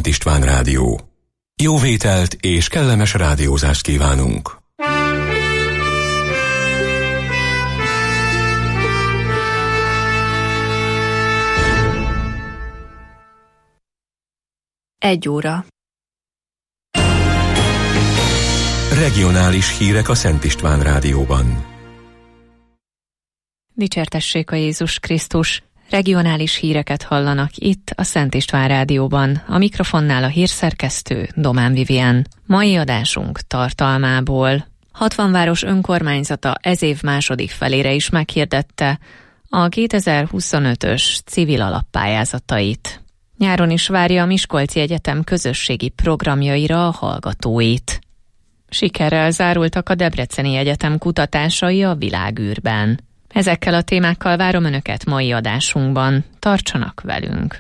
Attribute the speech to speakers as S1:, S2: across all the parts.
S1: Szent István Rádió. Jó vételt és kellemes rádiózást kívánunk!
S2: Egy óra.
S1: Regionális hírek a Szent István Rádióban.
S2: Dicsértessék a Jézus Krisztus! Regionális híreket hallanak itt a Szent István Rádióban. A mikrofonnál a hírszerkesztő Domán Vivien. Mai adásunk tartalmából: 60 város önkormányzata ez év második felére is meghirdette a 2025-ös civil alappályázatait. Nyáron is várja a Miskolci Egyetem közösségi programjaira a hallgatóit. Sikerrel zárultak a Debreceni Egyetem kutatásai a világűrben. Ezekkel a témákkal várom Önöket mai adásunkban. Tartsanak velünk!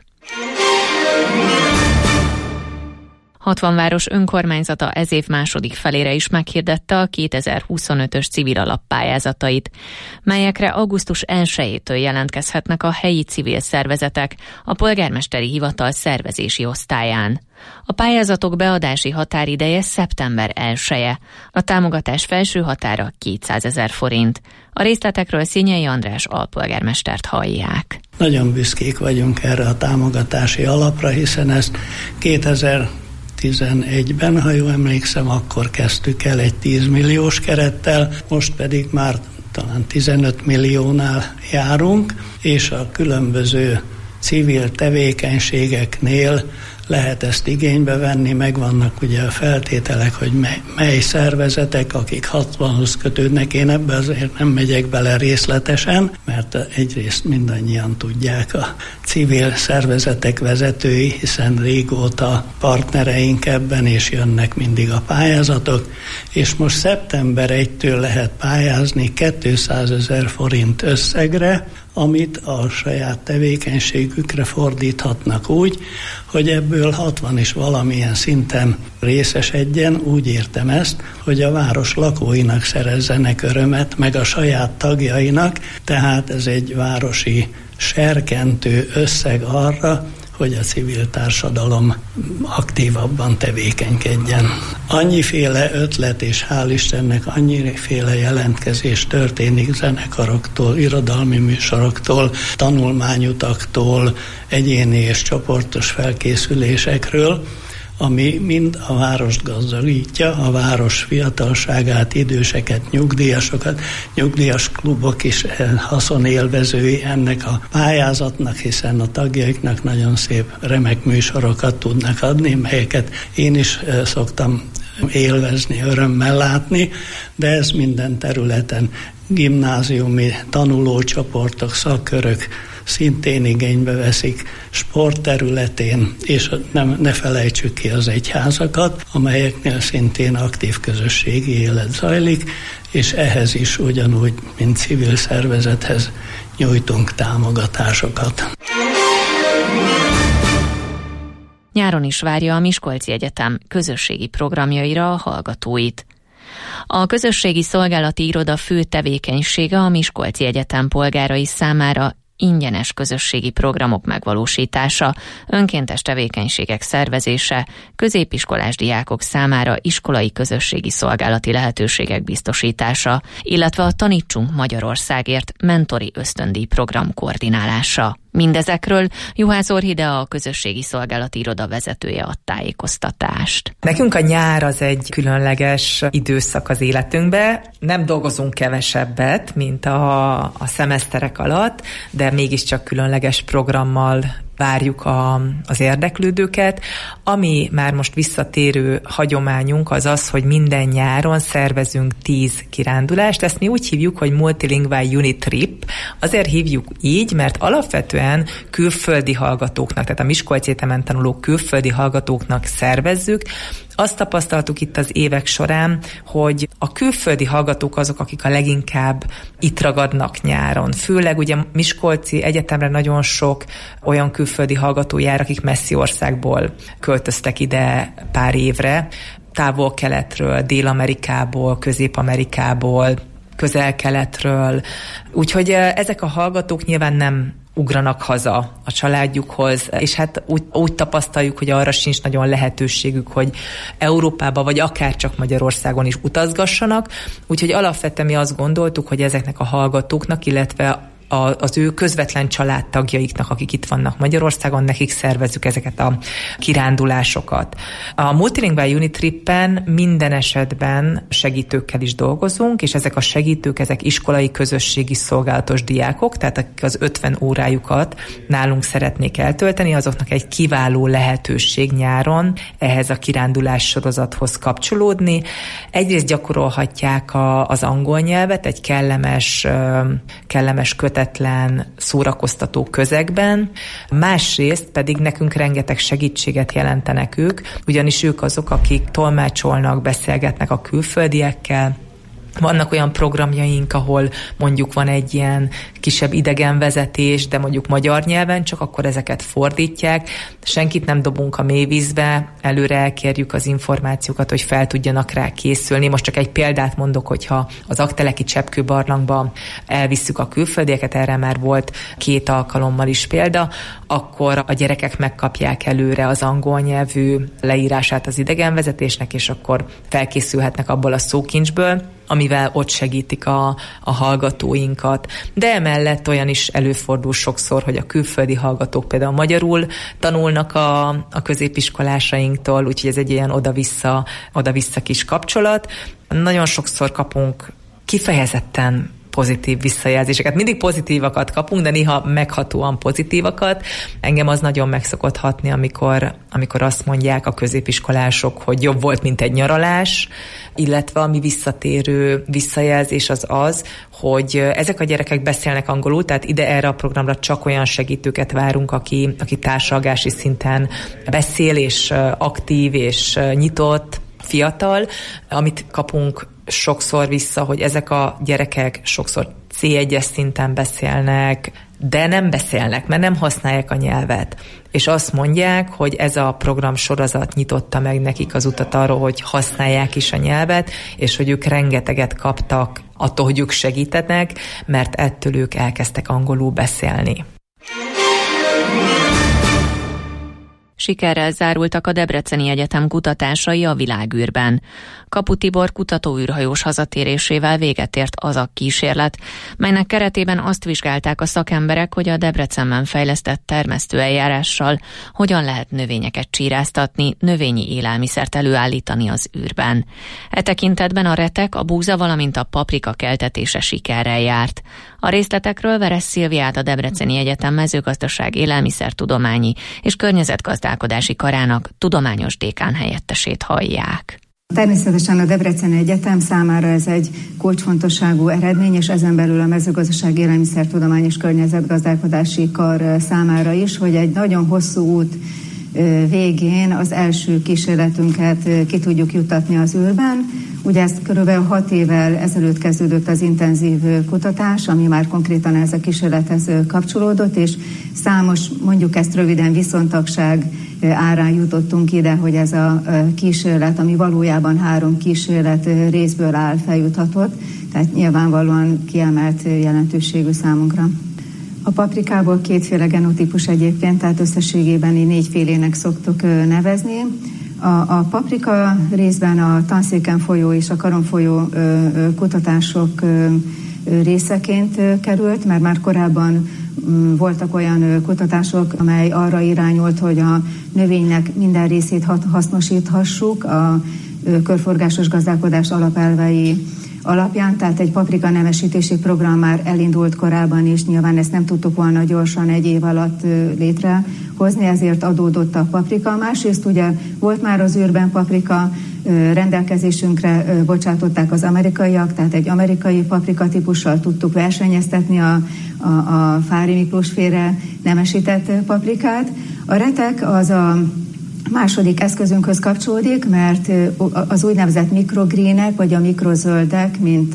S2: 60 város önkormányzata ez év második felére is meghirdette a 2025-ös civil alappályázatait, melyekre augusztus 1-től jelentkezhetnek a helyi civil szervezetek a polgármesteri hivatal szervezési osztályán. A pályázatok beadási határideje szeptember 1-e. A támogatás felső határa 200 000 forint. A részletekről Színyei András alpolgármestert hallják.
S3: Nagyon büszkék vagyunk erre a támogatási alapra, hiszen ezt 2011-ben, ha jól emlékszem, akkor kezdtük el egy 10 milliós kerettel, most pedig már talán 15 milliónál járunk, és a különböző civil tevékenységeknél lehet ezt igénybe venni, megvannak ugye a feltételek, hogy mely szervezetek, akik 60-hoz kötődnek. Én ebbe azért nem megyek bele részletesen, mert egyrészt mindannyian tudják a civil szervezetek vezetői, hiszen régóta partnereink ebben, és jönnek mindig a pályázatok, és most szeptember 1-től lehet pályázni 200 000 forint összegre, amit a saját tevékenységükre fordíthatnak úgy, hogy ebből 60 is valamilyen szinten részesedjen, úgy értem ezt, hogy a város lakóinak szerezzenek örömet, meg a saját tagjainak, tehát ez egy városi serkentő összeg arra, hogy a civil társadalom aktívabban tevékenykedjen. Annyiféle ötlet, és hál' Istennek annyiféle jelentkezés történik zenekaroktól, irodalmi műsoroktól, tanulmányutaktól, egyéni és csoportos felkészülésekről, ami mind a várost gazdagítja, a város fiatalságát, időseket, nyugdíjasokat, nyugdíjas klubok is haszonélvezői ennek a pályázatnak, hiszen a tagjaiknak nagyon szép, remek műsorokat tudnak adni, melyeket én is szoktam élvezni, örömmel látni, de ez minden területen, gimnáziumi tanulócsoportok, szakkörök szintén igénybe veszik, sport területén, és ne felejtsük ki az egyházakat, amelyeknél szintén aktív közösségi élet zajlik, és ehhez is ugyanúgy, mint civil szervezethez nyújtunk támogatásokat.
S2: Nyáron is várja a Miskolci Egyetem közösségi programjaira a hallgatóit. A közösségi szolgálati iroda fő tevékenysége a Miskolci Egyetem polgárai számára ingyenes közösségi programok megvalósítása, önkéntes tevékenységek szervezése, középiskolás diákok számára iskolai közösségi szolgálati lehetőségek biztosítása, illetve a Tanítsunk Magyarországért mentori ösztöndíj program koordinálása. Mindezekről Juhász Orhidea, a közösségi szolgálati iroda vezetője ad tájékoztatást.
S4: Nekünk a nyár az egy különleges időszak az életünkben. Nem dolgozunk kevesebbet, mint a szemeszterek alatt, de mégiscsak különleges programmal várjuk az érdeklődőket. Ami már most visszatérő hagyományunk az az, hogy minden nyáron szervezünk 10 kirándulást. Ezt mi úgy hívjuk, hogy Multilingual Unit Trip. Azért hívjuk így, mert alapvetően külföldi hallgatóknak, tehát a Miskolci Egyetemen tanuló külföldi hallgatóknak szervezzük. Azt tapasztaltuk itt az évek során, hogy a külföldi hallgatók azok, akik a leginkább itt ragadnak nyáron. Főleg ugye Miskolci Egyetemre nagyon sok olyan külföldi hallgató jár, akik messzi országból költöztek ide pár évre, Távol-Keletről, Dél-Amerikából, Közép-Amerikából, Közel-Keletről. Úgyhogy ezek a hallgatók nyilván nem ugranak haza a családjukhoz, és hát úgy tapasztaljuk, hogy arra sincs nagyon lehetőségük, hogy Európába, vagy akár csak Magyarországon is utazgassanak. Úgyhogy alapvetően mi azt gondoltuk, hogy ezeknek a hallgatóknak, illetve az ő közvetlen családtagjaiknak, akik itt vannak Magyarországon, nekik szervezzük ezeket a kirándulásokat. A Multilingual Unitrippen minden esetben segítőkkel is dolgozunk, és ezek a segítők, ezek iskolai közösségi szolgálatos diákok, tehát akik az 50 órájukat nálunk szeretnék eltölteni, azoknak egy kiváló lehetőség nyáron ehhez a kirándulás sorozathoz kapcsolódni. Egyrészt gyakorolhatják az angol nyelvet egy kellemes kötetlen, szórakoztató közegben, másrészt pedig nekünk rengeteg segítséget jelentenek ők, ugyanis ők azok, akik tolmácsolnak, beszélgetnek a külföldiekkel. Vannak olyan programjaink, ahol mondjuk van egy ilyen kisebb idegenvezetés, de mondjuk magyar nyelven, csak akkor ezeket fordítják. Senkit nem dobunk a mélyvízbe, előre elkérjük az információkat, hogy fel tudjanak rá készülni. Most csak egy példát mondok, hogyha az Aggteleki cseppkőbarlangba elvisszük a külföldieket, erre már volt 2 alkalommal is példa, akkor a gyerekek megkapják előre az angol nyelvű leírását az idegenvezetésnek, és akkor felkészülhetnek abból a szókincsből, amivel ott segítik a hallgatóinkat. De emellett olyan is előfordul sokszor, hogy a külföldi hallgatók például magyarul tanulnak a középiskolásainktól, úgyhogy ez egy ilyen oda-vissza kis kapcsolat. Nagyon sokszor kapunk kifejezetten pozitív visszajelzéseket. Mindig pozitívakat kapunk, de néha meghatóan pozitívakat. Engem az nagyon meg szokott hatni, amikor azt mondják a középiskolások, hogy jobb volt, mint egy nyaralás, illetve ami visszatérő visszajelzés az, hogy ezek a gyerekek beszélnek angolul, tehát ide erre a programra csak olyan segítőket várunk, aki társalgási szinten beszél, és aktív, és nyitott, fiatal. Amit kapunk sokszor vissza, hogy ezek a gyerekek sokszor C1-es szinten beszélnek, de nem beszélnek, mert nem használják a nyelvet. És azt mondják, hogy ez a program sorozat nyitotta meg nekik az utat arról, hogy használják is a nyelvet, és hogy ők rengeteget kaptak attól, hogy ők segítenek, mert ettől ők elkezdtek angolul beszélni.
S2: Sikerrel zárultak a Debreceni Egyetem kutatásai a világűrben. Kapu Tibor kutatóűrhajós hazatérésével véget ért az a kísérlet, melynek keretében azt vizsgálták a szakemberek, hogy a Debrecenben fejlesztett termesztőeljárással hogyan lehet növényeket csíráztatni, növényi élelmiszert előállítani az űrben. E tekintetben a retek, a búza, valamint a paprika keltetése sikerrel járt. A részletekről Veres Szilviát, a Debreceni Egyetem mezőgazdaság, élelmiszertudományi és környezetgazdálkodási karának tudományos dékán helyettesét hallják.
S5: Természetesen a Debreceni Egyetem számára ez egy kulcsfontosságú eredmény, és ezen belül a mezőgazdaság, élelmiszertudomány és környezetgazdálkodási kar számára is, hogy egy nagyon hosszú út végén az első kísérletünket ki tudjuk juttatni az űrben. Ugye ez körülbelül 6 évvel ezelőtt kezdődött az intenzív kutatás, ami már konkrétan ez a kísérlethez kapcsolódott, és számos, mondjuk ezt röviden, viszontagság árán jutottunk ide, hogy ez a kísérlet, ami valójában 3 kísérlet részből áll, feljuthatott, tehát nyilvánvalóan kiemelt jelentőségű számunkra. A paprikából 2 genotípus egyébként, tehát összességében 4 félének szoktuk nevezni. A paprika részben a tanszéken folyó és a karon folyó kutatások részeként került, mert már korábban voltak olyan kutatások, amely arra irányult, hogy a növénynek minden részét hasznosíthassuk a körforgásos gazdálkodás alapelvei alapján, tehát egy paprika nemesítési program már elindult korábban is, nyilván ezt nem tudtuk volna gyorsan 1 év alatt létrehozni, ezért adódott a paprika. Másrészt ugye volt már az űrben paprika, rendelkezésünkre bocsátották az amerikaiak, tehát egy amerikai paprika típussal tudtuk versenyeztetni a Fári Miklós-féle nemesített paprikát. A retek az a második eszközünkhöz kapcsolódik, mert az úgynevezett mikrogrének, vagy a mikrozöldek, mint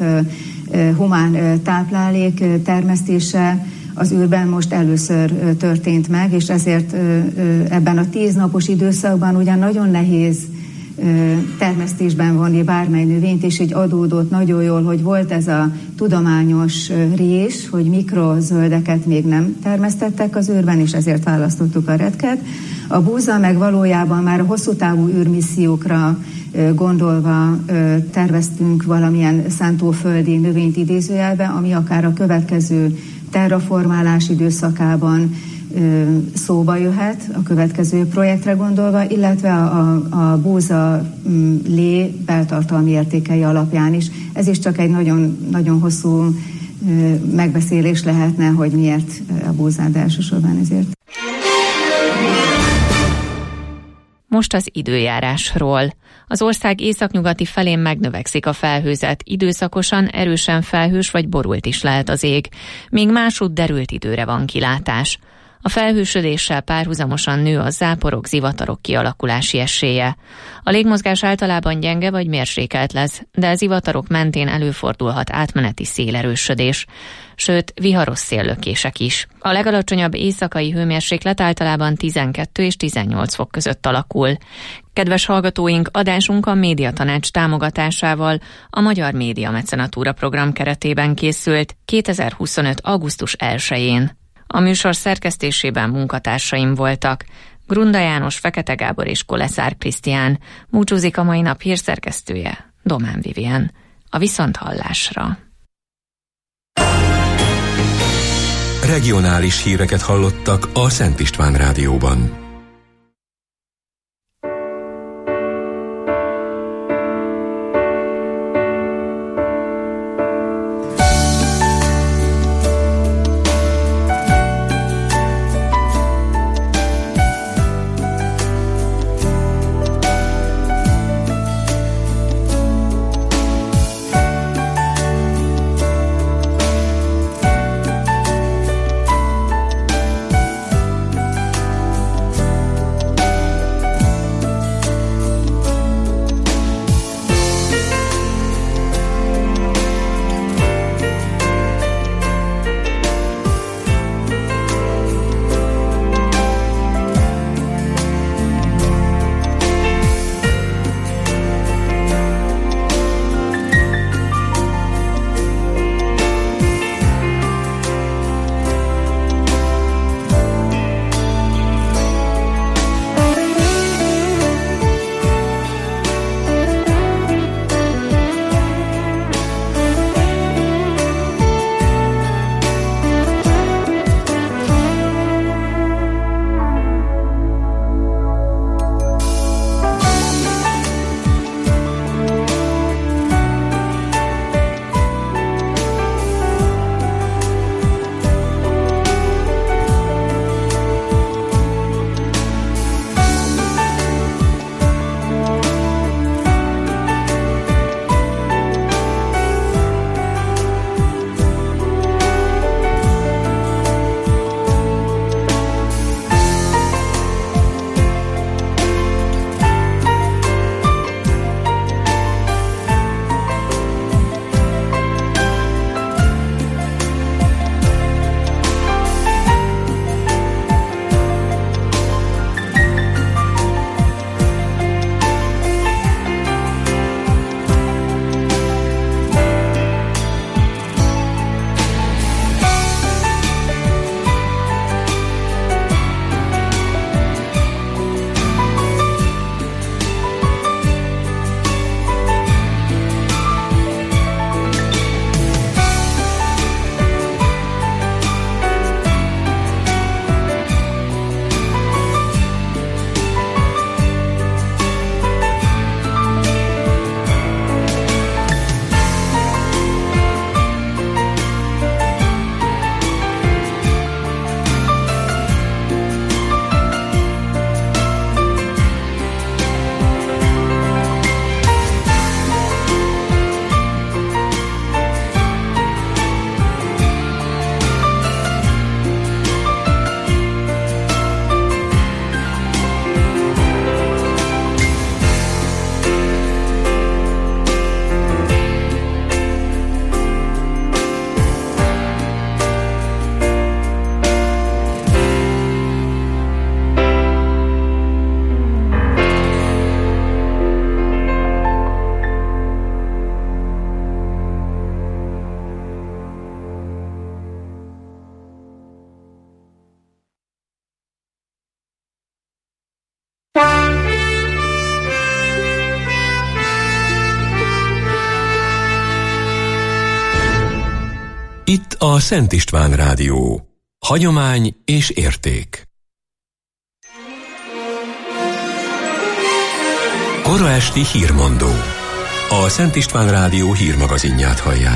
S5: humán táplálék termesztése az űrben most először történt meg, és ezért ebben a 10 napos időszakban ugyan nagyon nehéz termesztésben vonni bármely növényt, és így adódott nagyon jól, hogy volt ez a tudományos rés, hogy mikrozöldeket még nem termesztettek az űrben, és ezért választottuk a retket. A búza meg valójában már a hosszú távú űrmissziókra gondolva terveztünk valamilyen szántóföldi növényt idézőjelbe, ami akár a következő terraformálás időszakában szóba jöhet, a következő projektre gondolva, illetve a búza lé beltartalmi értékei alapján is. Ez is csak egy nagyon, nagyon hosszú megbeszélés lehetne, hogy miért a búzát, de elsősorban ezért.
S2: Most az időjárásról. Az ország északnyugati felén megnövekszik a felhőzet, időszakosan erősen felhős vagy borult is lehet az ég, míg másút derült időre van kilátás. A felhősödéssel párhuzamosan nő a záporok, zivatarok kialakulási esélye. A légmozgás általában gyenge vagy mérsékelt lesz, de a zivatarok mentén előfordulhat átmeneti szélerősödés, sőt viharos széllökések is. A legalacsonyabb éjszakai hőmérséklet általában 12 és 18 fok között alakul. Kedves hallgatóink, adásunk a Médiatanács támogatásával a Magyar Média Mecenatúra program keretében készült 2025. augusztus 1-én. A műsor szerkesztésében munkatársaim voltak Grunda János, Fekete Gábor és Koleszár Krisztián, búcsúzik a mai nap hírszerkesztője, Domán Vivien. A viszonthallásra.
S1: Regionális híreket hallottak a Szent István Rádióban. Itt a Szent István Rádió. Hagyomány és érték. Kora esti hírmondó. A Szent István Rádió hírmagazinját hallják.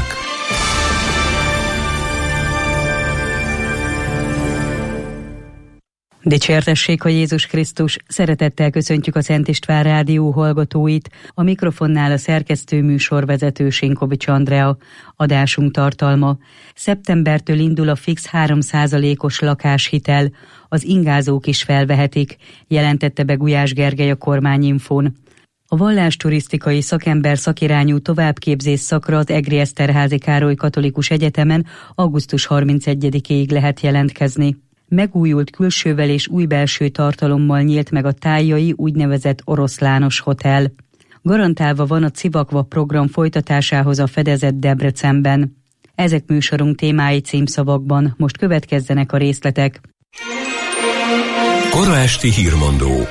S6: Dicsértessék a Jézus Krisztus! Szeretettel köszöntjük a Szent István Rádió hallgatóit. A mikrofonnál a szerkesztő műsorvezető Sinkovics Andrea. Adásunk tartalma: szeptembertől indul a fix 3%-os lakáshitel. Az ingázók is felvehetik, jelentette be Gulyás Gergely a Kormányinfón. A vallásturisztikai szakember szakirányú továbbképzés szakra az Egri Eszterházy Károly Katolikus Egyetemen augusztus 31-ig lehet jelentkezni. Megújult külsővel és új belső tartalommal nyílt meg a tájai úgynevezett Oroszlános Hotel. Garantálva van a Civakva program folytatásához a fedezet Debrecenben. Ezek műsorunk témái címszavakban, most következzenek a részletek.
S1: Kora esti hírmondó.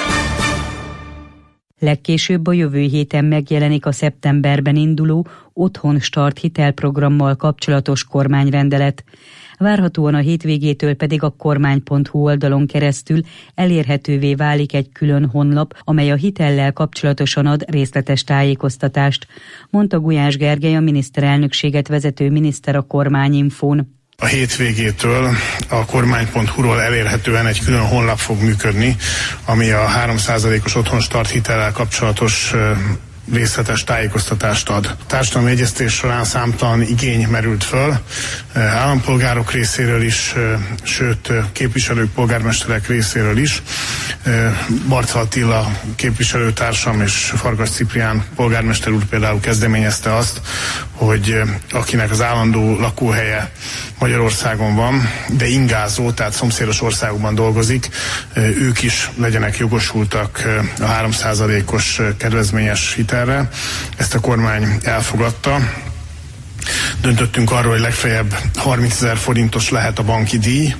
S6: Legkésőbb a jövő héten megjelenik a szeptemberben induló Otthon Start hitelprogrammal kapcsolatos kormányrendelet. Várhatóan a hétvégétől pedig a kormány.hu oldalon keresztül elérhetővé válik egy külön honlap, amely a hitellel kapcsolatosan ad részletes tájékoztatást, mondta Gulyás Gergely, a miniszterelnökséget vezető miniszter a Kormányinfón.
S7: A hétvégétől a kormány.hu-ról elérhetően egy külön honlap fog működni, ami a 3%-os Otthon Start hitellel kapcsolatos részletes tájékoztatást ad. Társadalmi egyeztetés során számtalan igény merült föl, állampolgárok részéről is, sőt képviselők, polgármesterek részéről is. Barca Attila képviselőtársam és Farkas Ciprián polgármester úr például kezdeményezte azt, hogy akinek az állandó lakóhelye Magyarországon van, de ingázó, tehát szomszédos országokban dolgozik, ők is legyenek jogosultak a 3%-os kedvezményes hitelre. Ezt a kormány elfogadta. Döntöttünk arról, hogy legfeljebb 30 000 forintos lehet a banki díj,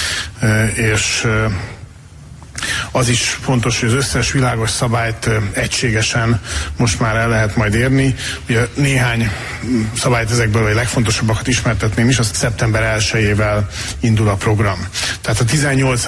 S7: és az is fontos, hogy az összes világos szabályt egységesen most már el lehet majd érni. Ugye néhány szabályt ezekből, vagy legfontosabbakat ismertetném is, az szeptember 1-ével indul a program. Tehát a 18.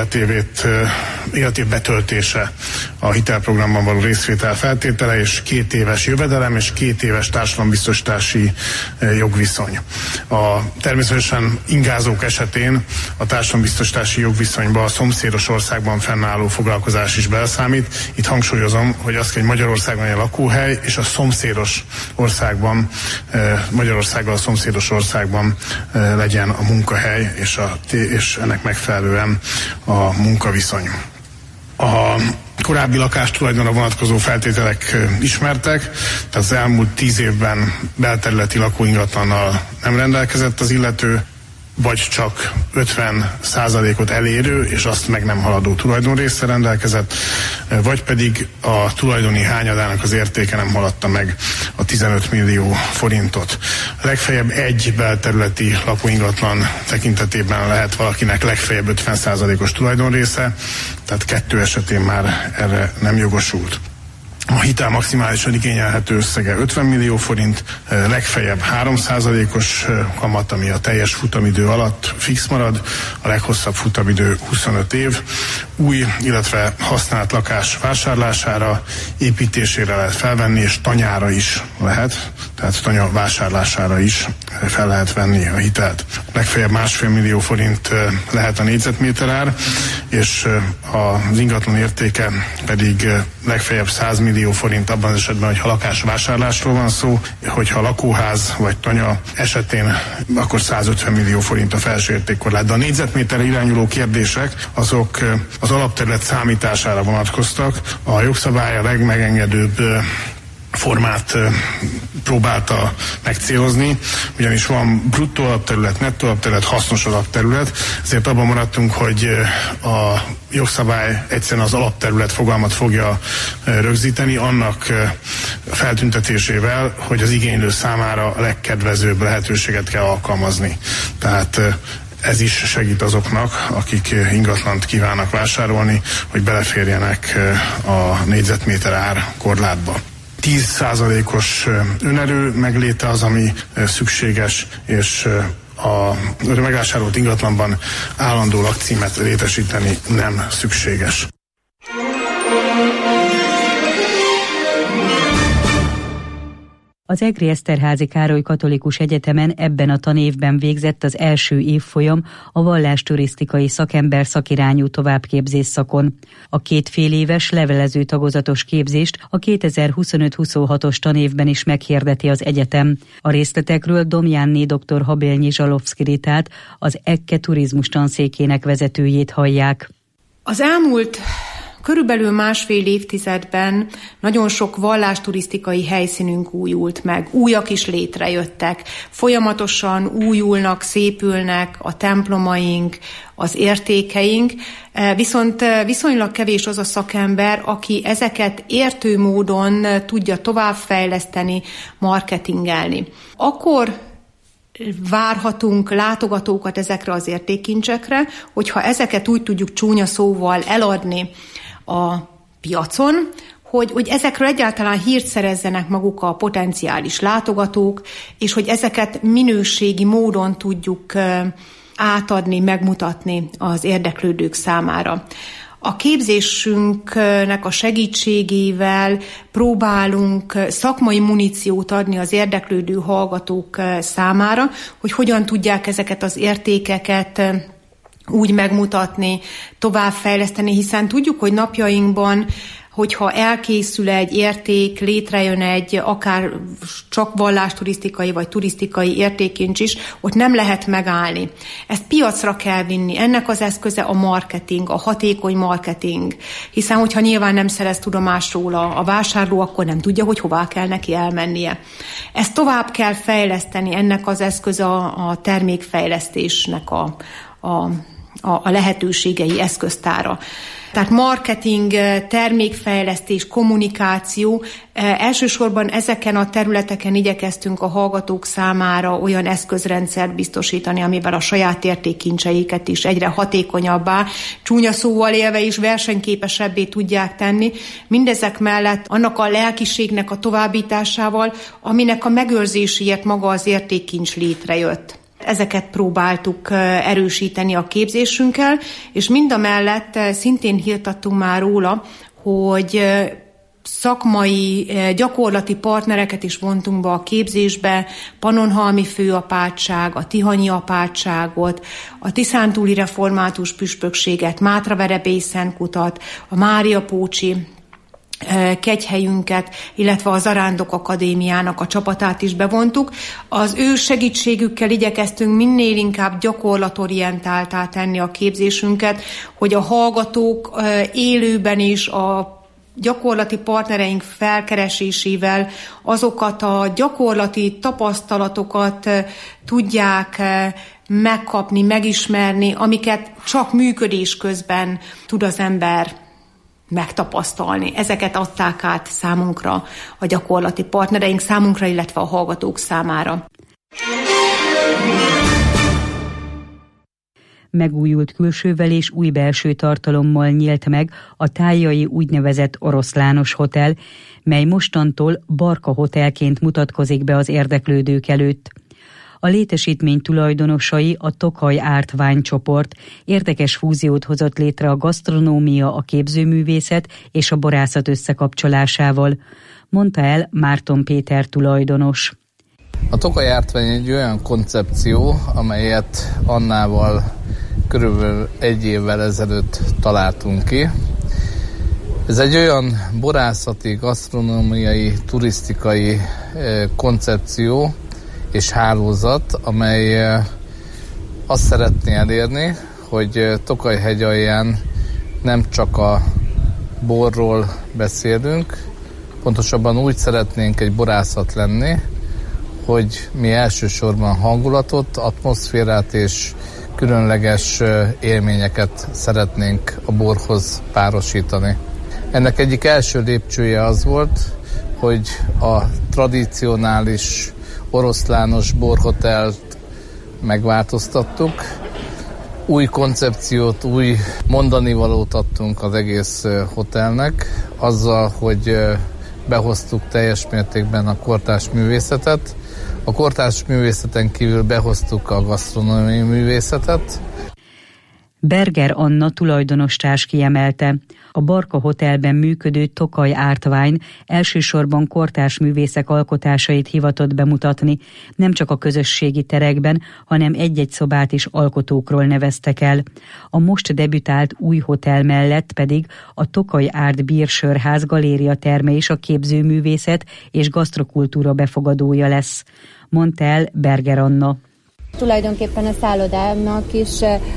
S7: életév betöltése a hitelprogramban való részvétel feltétele, és 2 éves jövedelem és 2 éves társadalombiztosítási jogviszony. Természetesen ingázók esetén a társadalombiztosítási jogviszonyba a szomszédos országban fennálló foglalkozás is belszámít. Itt hangsúlyozom, hogy az kell, hogy Magyarországon egy lakóhely, és a szomszédos országban, Magyarországgal a szomszédos országban legyen a munkahely, és ennek megfelelően a munkaviszony. A korábbi lakástulajdonra vonatkozó feltételek ismertek, tehát az elmúlt 10 évben belterületi lakóingatlannal nem rendelkezett az illető, vagy csak 50%-ot elérő, és azt meg nem haladó tulajdonrészre rendelkezett, vagy pedig a tulajdoni hányadának az értéke nem haladta meg a 15 millió forintot. Legfeljebb egy belterületi lakóingatlan tekintetében lehet valakinek legfeljebb 50%-os tulajdonrésze, tehát 2 esetén már erre nem jogosult. A hitel maximálisan igényelhető összege 50 millió forint, legfeljebb 3%-os kamat, ami a teljes futamidő alatt fix marad, a leghosszabb futamidő 25 év, új, illetve használt lakás vásárlására, építésére lehet felvenni, és tanyára is lehet, tehát tanya vásárlására is fel lehet venni a hitelt. Legfeljebb 1,5 millió forint lehet a négyzetméter ár, és az ingatlan értéke pedig legfeljebb 100 millió forint abban az esetben, hogyha lakásvásárlásról van szó, hogyha lakóház vagy tanya esetén, akkor 150 millió forint a felső értékkorlát. De a négyzetméterre irányuló kérdések, azok az alapterület számítására vonatkoztak. A jogszabály a legmegengedőbb formát próbálta megcélozni, ugyanis van bruttó alapterület, nettó alapterület, hasznos alapterület, ezért abban maradtunk, hogy a jogszabály egyszerűen az alapterület fogalmat fogja rögzíteni, annak feltüntetésével, hogy az igénylő számára a legkedvezőbb lehetőséget kell alkalmazni. Tehát ez is segít azoknak, akik ingatlant kívánnak vásárolni, hogy beleférjenek a négyzetméter ár korlátba. 10%-os önerő megléte az, ami szükséges, és a megvásárolt ingatlanban állandó lakcímet létesíteni nem szükséges.
S6: Az Egri Eszterházy Károly Katolikus Egyetemen ebben a tanévben végzett az első évfolyam a vallásturisztikai szakember szakirányú továbbképzés szakon. A 2,5 éves levelező tagozatos képzést a 2025-26-os tanévben is meghirdeti az egyetem. A részletekről Domjánné dr. Habélnyi Zsalovszki Ritát, az EKKE turizmus tanszékének vezetőjét hallják.
S8: Az elmúlt körülbelül 1,5 évtizedben nagyon sok vallásturisztikai helyszínünk újult meg, újak is létrejöttek, folyamatosan újulnak, szépülnek a templomaink, az értékeink, viszont viszonylag kevés az a szakember, aki ezeket értő módon tudja továbbfejleszteni, marketingelni. Akkor várhatunk látogatókat ezekre az értékkincsekre, hogyha ezeket úgy tudjuk csúnya szóval eladni a piacon, hogy ezekről egyáltalán hírt szerezzenek maguk a potenciális látogatók, és hogy ezeket minőségi módon tudjuk átadni, megmutatni az érdeklődők számára. A képzésünknek a segítségével próbálunk szakmai muníciót adni az érdeklődő hallgatók számára, hogy hogyan tudják ezeket az értékeket úgy megmutatni, továbbfejleszteni, hiszen tudjuk, hogy napjainkban, hogyha elkészül egy érték, létrejön egy akár csak vallásturisztikai vagy turisztikai értékkincs is, ott nem lehet megállni. Ezt piacra kell vinni. Ennek az eszköze a marketing, a hatékony marketing. Hiszen, hogyha nyilván nem szerez tudomást róla a vásárló, akkor nem tudja, hogy hová kell neki elmennie. Ezt tovább kell fejleszteni, ennek az eszköze a termékfejlesztésnek a lehetőségei, eszköztára. Tehát marketing, termékfejlesztés, kommunikáció, elsősorban ezeken a területeken igyekeztünk a hallgatók számára olyan eszközrendszert biztosítani, amivel a saját értékkincseiket is egyre hatékonyabbá, csúnya szóval élve is versenyképesebbé tudják tenni. Mindezek mellett annak a lelkiségnek a továbbításával, aminek a megőrzéséért maga az értékkincs létrejött. Ezeket próbáltuk erősíteni a képzésünkkel, és mindamellett szintén hírt adtunk már róla, hogy szakmai, gyakorlati partnereket is vontunk be a képzésbe, Pannonhalmi főapátság, a Tihanyi apátságot, a Tiszántúli református püspökséget, Mátraverebészentkutat, a Máriapócsi kegyhelyünket, illetve a Zarándok Akadémiának a csapatát is bevontuk. Az ő segítségükkel igyekeztünk minél inkább gyakorlatorientáltá tenni a képzésünket, hogy a hallgatók élőben is a gyakorlati partnereink felkeresésével azokat a gyakorlati tapasztalatokat tudják megkapni, megismerni, amiket csak működés közben tud az ember megtapasztalni. Ezeket adták át számunkra a gyakorlati partnereink számunkra, illetve a hallgatók számára.
S6: Megújult külsővel és új belső tartalommal nyílt meg a tájai úgynevezett Oroszlános Hotel, mely mostantól Barka Hotelként mutatkozik be az érdeklődők előtt. A létesítmény tulajdonosai, a Tokaj Art Wine csoport érdekes fúziót hozott létre a gasztronómia, a képzőművészet és a borászat összekapcsolásával, mondta el Márton Péter tulajdonos.
S9: A Tokaj Art Wine egy olyan koncepció, amelyet Annával körülbelül 1 évvel ezelőtt találtunk ki. Ez egy olyan borászati, gasztronómiai, turisztikai koncepció és hálózat, amely azt szeretné elérni, hogy Tokaj-hegy alján nem csak a borról beszélünk, pontosabban úgy szeretnénk egy borászat lenni, hogy mi elsősorban hangulatot, atmoszférát és különleges élményeket szeretnénk a borhoz párosítani. Ennek egyik első lépcsője az volt, hogy a tradicionális oroszlános borhotelt megváltoztattuk. Új koncepciót, új mondanivalót adtunk az egész hotelnek, azzal, hogy behoztuk teljes mértékben a kortárs művészetet. A kortárs művészeten kívül behoztuk a gasztronómiai művészetet.
S6: Berger Anna tulajdonostárs kiemelte, a Barka Hotelben működő Tokaj Art Wine elsősorban kortárs művészek alkotásait hivatott bemutatni, nem csak a közösségi terekben, hanem egy-egy szobát is alkotókról neveztek el. A most debütált új hotel mellett pedig a Tokaj Art Beer Sörház galéria terme is a képzőművészet és gasztrokultúra befogadója lesz, mondta el Berger Anna.
S10: Tulajdonképpen a szállodának is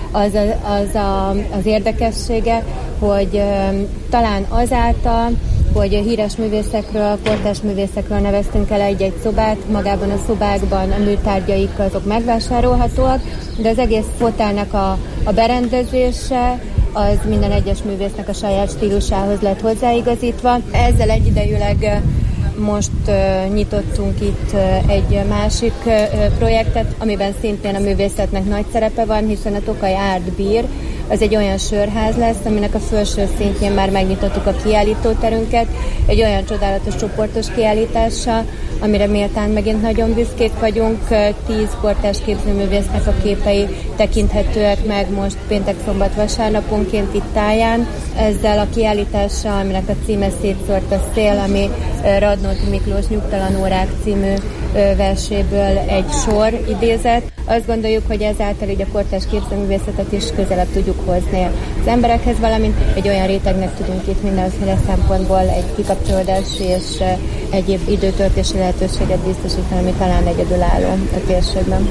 S10: az érdekessége, hogy talán azáltal, hogy híres művészekről, kortárs művészekről neveztünk el egy-egy szobát, magában a szobákban a műtárgyaik azok megvásárolhatóak, de az egész hotelnek a berendezése az minden egyes művésznek a saját stílusához lett hozzáigazítva. Ezzel egyidejűleg most nyitottunk itt egy másik projektet, amiben szintén a művészetnek nagy szerepe van, hiszen a Tokaj Art Beer az egy olyan sörház lesz, aminek a felső szintjén már megnyitottuk a kiállítóterünket, egy olyan csodálatos csoportos kiállítással, amire méltán megint nagyon büszkék vagyunk. 10 kortárs képzőművésznek a képei tekinthetőek meg most péntek, szombat, vasárnaponként itt táján. Ezzel a kiállítással, aminek a címe Szétszórt a szél, ami Radnóti Miklós Nyugtalan órák című verséből egy sor idézet. Azt gondoljuk, hogy ezáltal így a kortárs képzőművészetet is közelebb tudjuk hozni az emberekhez, valamint egy olyan rétegnek tudunk itt mindenféle szempontból egy kikapcsolódási és egyéb időtöltési lehetőséget biztosítani, ami talán egyedülálló a térségben.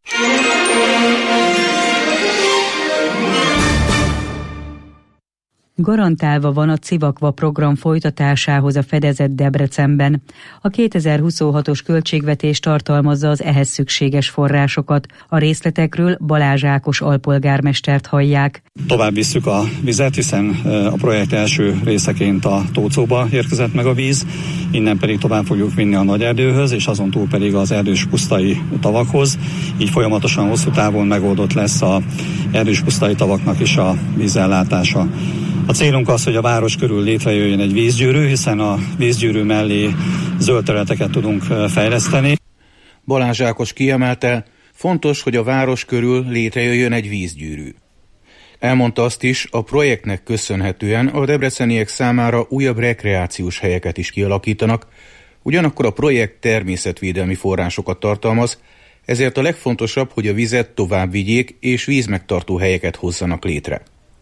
S6: Garantálva van a Civakva program folytatásához a fedezet Debrecenben. A 2026-os költségvetés tartalmazza az ehhez szükséges forrásokat. A részletekről Balázs Ákos alpolgármestert hallják.
S11: Tovább visszük a vizet, hiszen a projekt első részeként a Tóczóba érkezett meg a víz, innen pedig tovább fogjuk vinni a Nagyerdőhöz, és azon túl pedig az erdős pusztai tavakhoz. Így folyamatosan hosszú távon megoldott lesz az erdős pusztai tavaknak is a vízellátása. A célunk az, hogy a város körül létrejöjjön egy vízgyűrű, hiszen a vízgyűrű mellé zöld területeket tudunk fejleszteni.
S12: Balázs Ákos kiemelte, fontos, hogy a város körül létrejöjjön egy vízgyűrű. Elmondta azt is, a projektnek köszönhetően a debreceniek számára újabb rekreációs helyeket is kialakítanak, ugyanakkor a projekt természetvédelmi forrásokat tartalmaz, ezért a legfontosabb, hogy a vizet tovább vigyék és vízmegtartó helyeket hozzanak létre.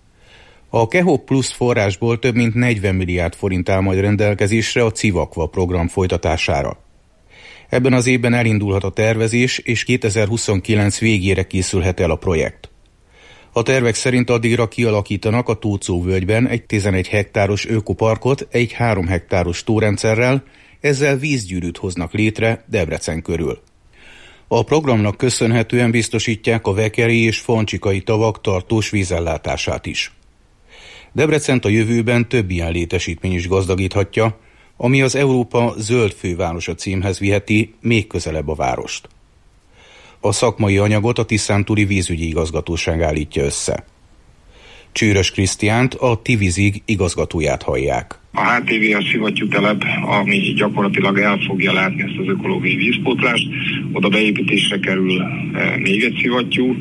S12: A KEHO Plus forrásból több mint 40 milliárd forint áll majd rendelkezésre a Civakva program folytatására. Ebben az évben elindulhat a tervezés, és 2029 végére készülhet el a projekt. A tervek szerint addigra kialakítanak a Tóczó völgyben egy 11 hektáros ökoparkot egy 3 hektáros tórendszerrel, ezzel vízgyűrűt hoznak létre Debrecen körül. A programnak köszönhetően biztosítják a vekeri és fancsikai tavak tartós vízellátását is. Debrecent a jövőben több ilyen létesítmény is gazdagíthatja, ami az Európa zöld fővárosa címhez viheti még közelebb a várost. A szakmai anyagot a Tiszántúli vízügyi igazgatóság állítja össze. Csőrös Krisztiánt, a Tivizig igazgatóját hallják.
S13: A HTV a szivattyútelep, ami gyakorlatilag el fogja látni ezt az ökológiai vízpótlást, oda beépítésre kerül még egy szivattyú,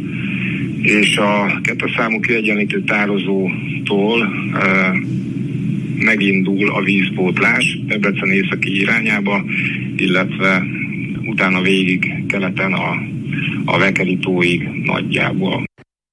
S13: és a 2. számú kiegyenlítő tározótól megindul a vízpótlás Debrecen északi irányába, illetve utána végig keleten a Vekeri tóig nagyjából.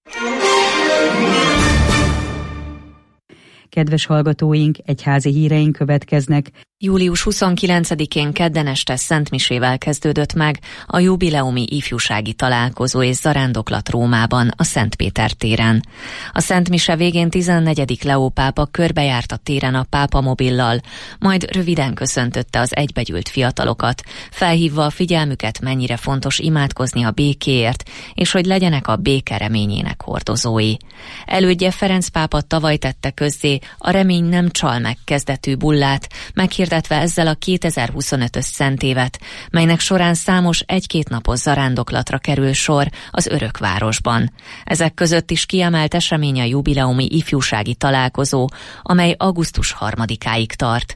S6: Kedves hallgatóink, egyházi híreink következnek.
S2: Július 29-én kedden este szentmisével kezdődött meg a jubileumi ifjúsági találkozó és zarándoklat Rómában, a Szentpéter téren. A szentmise végén 14. Leó pápa körbejárt a téren a pápamobillal, majd röviden köszöntötte az egybegyűlt fiatalokat, felhívva a figyelmüket, mennyire fontos imádkozni a békéért, és hogy legyenek a béke reményének hordozói. Elődje Ferenc pápa tavaly tette közzé a Remény nem csal meg kezdetű bullát, meghirdetve ezzel a 2025-ös szentévet, melynek során számos egy-két napos zarándoklatra kerül sor az Örökvárosban. Ezek között is kiemelt esemény a jubileumi ifjúsági találkozó, amely augusztus 3-áig tart.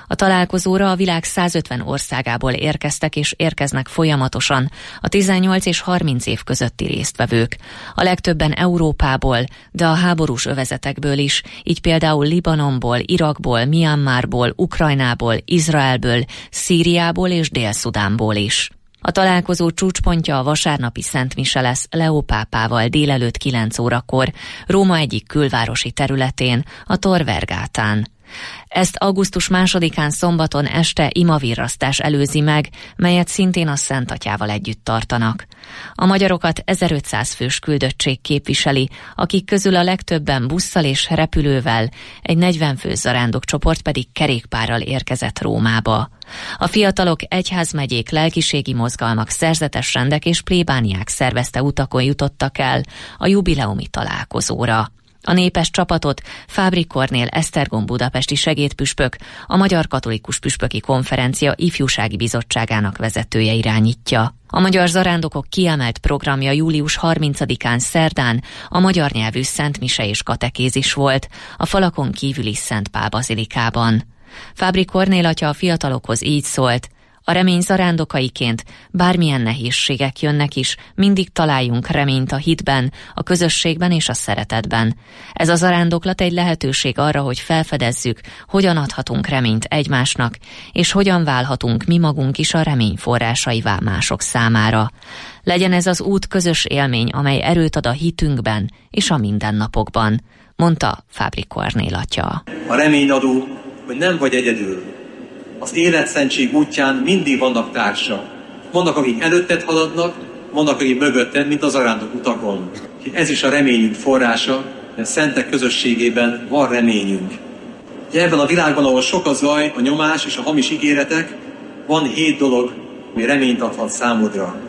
S2: A találkozóra a világ 150 országából érkeztek és érkeznek folyamatosan a 18 és 30 év közötti résztvevők. A legtöbben Európából, de a háborús övezetekből is, így például Libanonból, Irakból, Myanmarból, Ukrajnából, Izraelből, Szíriából és Dél-Szudánból is. A találkozó csúcspontja a vasárnapi szentmise lesz Leó pápával délelőtt 9 órakor, Róma egyik külvárosi területén, a Tor Vergatán. Ezt augusztus 2-án szombaton este imavirrasztás előzi meg, melyet szintén a Szent Atyával együtt tartanak. A magyarokat 1500 fős küldöttség képviseli, akik közül a legtöbben busszal és repülővel, egy 40 fős zarándokcsoport pedig kerékpárral érkezett Rómába. A fiatalok, egyházmegyék, lelkiségi mozgalmak, szerzetes rendek és plébániák szervezte utakon jutottak el a jubileumi találkozóra. A népes csapatot Fábry Kornél Esztergom budapesti segédpüspök, a Magyar Katolikus Püspöki Konferencia ifjúsági bizottságának vezetője irányítja. A magyar zarándokok kiemelt programja július 30-án szerdán a magyar nyelvű szentmise és katekézis volt a falakon kívüli Szent Pál bazilikában. Fábry Kornél atya a fiatalokhoz így szólt: a remény zarándokaiként bármilyen nehézségek jönnek is, mindig találjunk reményt a hitben, a közösségben és a szeretetben. Ez a zarándoklat egy lehetőség arra, hogy felfedezzük, hogyan adhatunk reményt egymásnak, és hogyan válhatunk mi magunk is a remény forrásaivá mások számára. Legyen ez az út közös élmény, amely erőt ad a hitünkben és a mindennapokban, mondta Fábry Kornél atya.
S14: A reményadó, hogy nem vagy egyedül. Az életszentség útján mindig vannak társa. Vannak, akik előtted haladnak, vannak, akik mögötted, mint az zarándok utakon. Ez is a reményünk forrása, mert szentek közösségében van reményünk. Ebben a világban, ahol sok a zaj, a nyomás és a hamis ígéretek, van 7 dolog, ami reményt adhat számodra.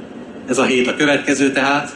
S14: Ez a 7 a következő tehát: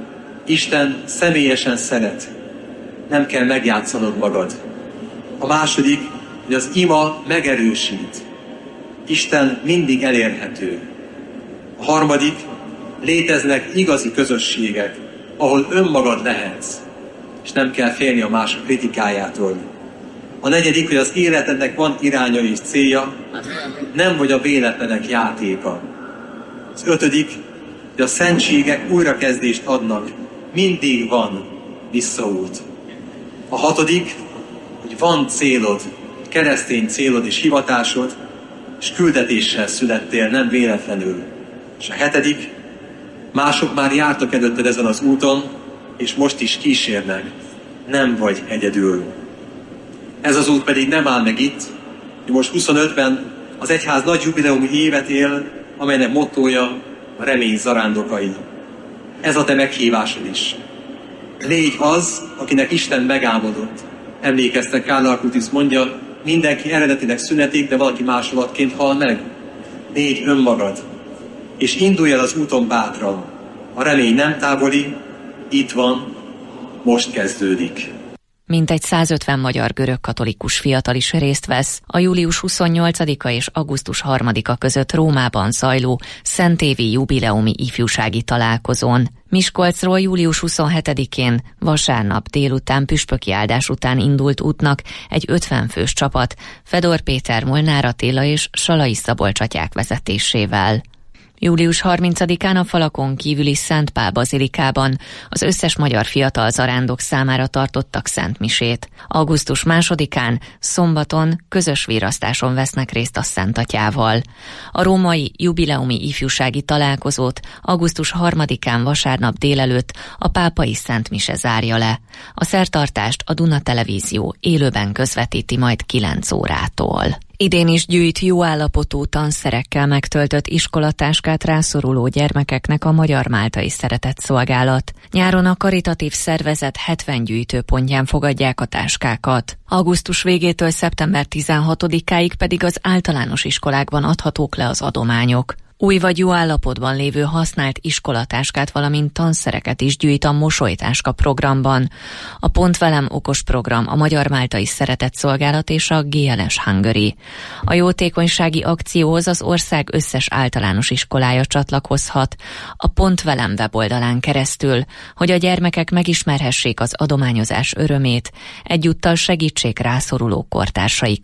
S14: Isten személyesen szeret. Nem kell megjátszanod magad. A második, hogy az ima megerősít. Isten mindig elérhető. A harmadik, léteznek igazi közösségek, ahol önmagad lehetsz, és nem kell félni a mások kritikájától. A negyedik, hogy az életednek van iránya és célja, nem vagy a véletlenek játéka. Az ötödik, hogy a szentségek újrakezdést adnak, mindig van visszaút. A hatodik, hogy van célod, keresztény célod és hivatásod, és küldetéssel születtél, nem véletlenül. És a hetedik, mások már jártak előtted ezen az úton, és most is kísérnek. Nem vagy egyedül. Ez az út pedig nem áll meg itt, hogy most 25-ben az egyház nagy jubileumi évet él, amelynek mottója a remény zarándokai. Ez a te meghívásod is. Légy az, akinek Isten megálmodott. Emlékeztek, Karl Acutis mondja, mindenki eredetileg születik, de valaki másolatként hal meg. Légy önmagad, és indulj el az úton bátran. A remény nem távoli, itt van, most kezdődik.
S2: Mintegy 150 magyar görögkatolikus fiatal is részt vesz a július 28-a és augusztus 3-a között Rómában zajló szentévi jubileumi ifjúsági találkozón. Miskolcról július 27-én vasárnap délután püspöki áldás után indult útnak egy 50 fős csapat Fedor Péter, Molnár Attila és Salai Szabolcs atyák vezetésével. Július 30-án a falakon kívüli Szent Pál bazilikában az összes magyar fiatal zarándok számára tartottak szentmisét. Augusztus 2-án szombaton közös virasztáson vesznek részt a Szent Atyával. A római jubileumi ifjúsági találkozót augusztus 3-án vasárnap délelőtt a pápai szentmise zárja le. A szertartást a Duna Televízió élőben közvetíti majd 9 órától. Idén is gyűjt jó állapotú tanszerekkel megtöltött iskolatáskát rászoruló gyermekeknek a Magyar Máltai Szeretetszolgálat. Nyáron a karitatív szervezet 70 gyűjtőpontján fogadják a táskákat. Augusztus végétől szeptember 16-áig pedig az általános iskolákban adhatók le az adományok. Új vagy jó állapotban lévő használt iskolatáskát, valamint tanszereket is gyűjt a Mosolytáska programban. A Pont Velem okos program, a Magyar Máltai Szeretetszolgálat és a GLS Hungary. A jótékonysági akcióhoz az ország összes általános iskolája csatlakozhat a Pont Velem weboldalán keresztül, hogy a gyermekek megismerhessék az adományozás örömét, egyúttal segítsék rászoruló kortársaikat.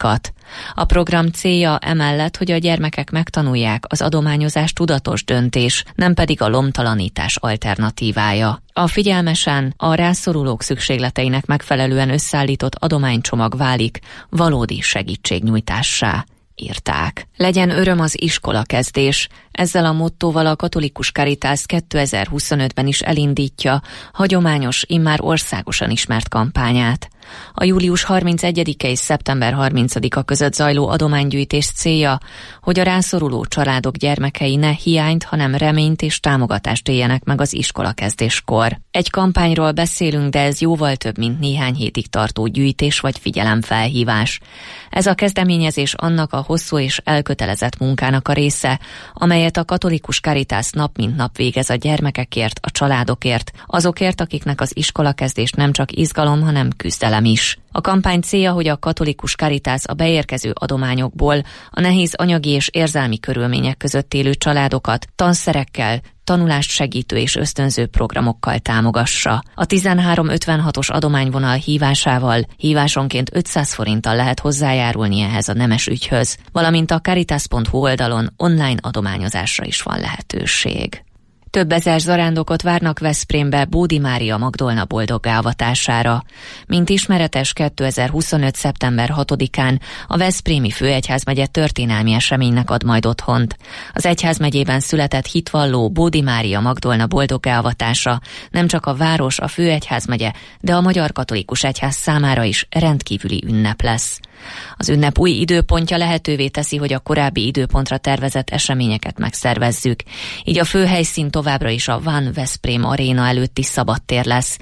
S2: A program célja emellett, hogy a gyermekek megtanulják, az adományozás tudatos döntés, nem pedig a lomtalanítás alternatívája. A figyelmesen, a rászorulók szükségleteinek megfelelően összeállított adománycsomag válik valódi segítségnyújtássá, írták. Legyen öröm az iskolakezdés. Ezzel a mottóval a Katolikus Caritas 2025-ben is elindítja hagyományos, immár országosan ismert kampányát. A július 31-e és szeptember 30-a között zajló adománygyűjtés célja, hogy a rászoruló családok gyermekei ne hiányt, hanem reményt és támogatást éljenek meg az iskolakezdéskor. Egy kampányról beszélünk, de ez jóval több, mint néhány hétig tartó gyűjtés vagy figyelemfelhívás. Ez a kezdeményezés annak a hosszú és elkötelezett munkának a része, amelyet a Katolikus Caritas nap mint nap végez a gyermekekért, a családokért, azokért, akiknek az iskolakezdés nem csak izgalom, hanem küzdelem is. A kampány célja, hogy a Katolikus Caritas a beérkező adományokból a nehéz anyagi és érzelmi körülmények között élő családokat tanszerekkel, tanulást segítő és ösztönző programokkal támogassa. A 1356-os adományvonal hívásával hívásonként 500 forinttal lehet hozzájárulni ehhez a nemes ügyhöz, valamint a caritas.hu oldalon online adományozásra is van lehetőség. Több ezer zarándokot várnak Veszprémbe Bódi Mária Magdolna boldoggá avatására. Mint ismeretes, 2025. szeptember 6-án a Veszprémi Főegyházmegye történelmi eseménynek ad majd otthont. Az egyházmegyében született hitvalló Bódi Mária Magdolna boldoggá avatása nem csak a város, a Főegyházmegye, de a Magyar Katolikus Egyház számára is rendkívüli ünnep lesz. Az ünnep új időpontja lehetővé teszi, hogy a korábbi időpontra tervezett eseményeket megszervezzük. Így a főhelyszín továbbra is a Van Veszprém aréna előtti szabadtér lesz.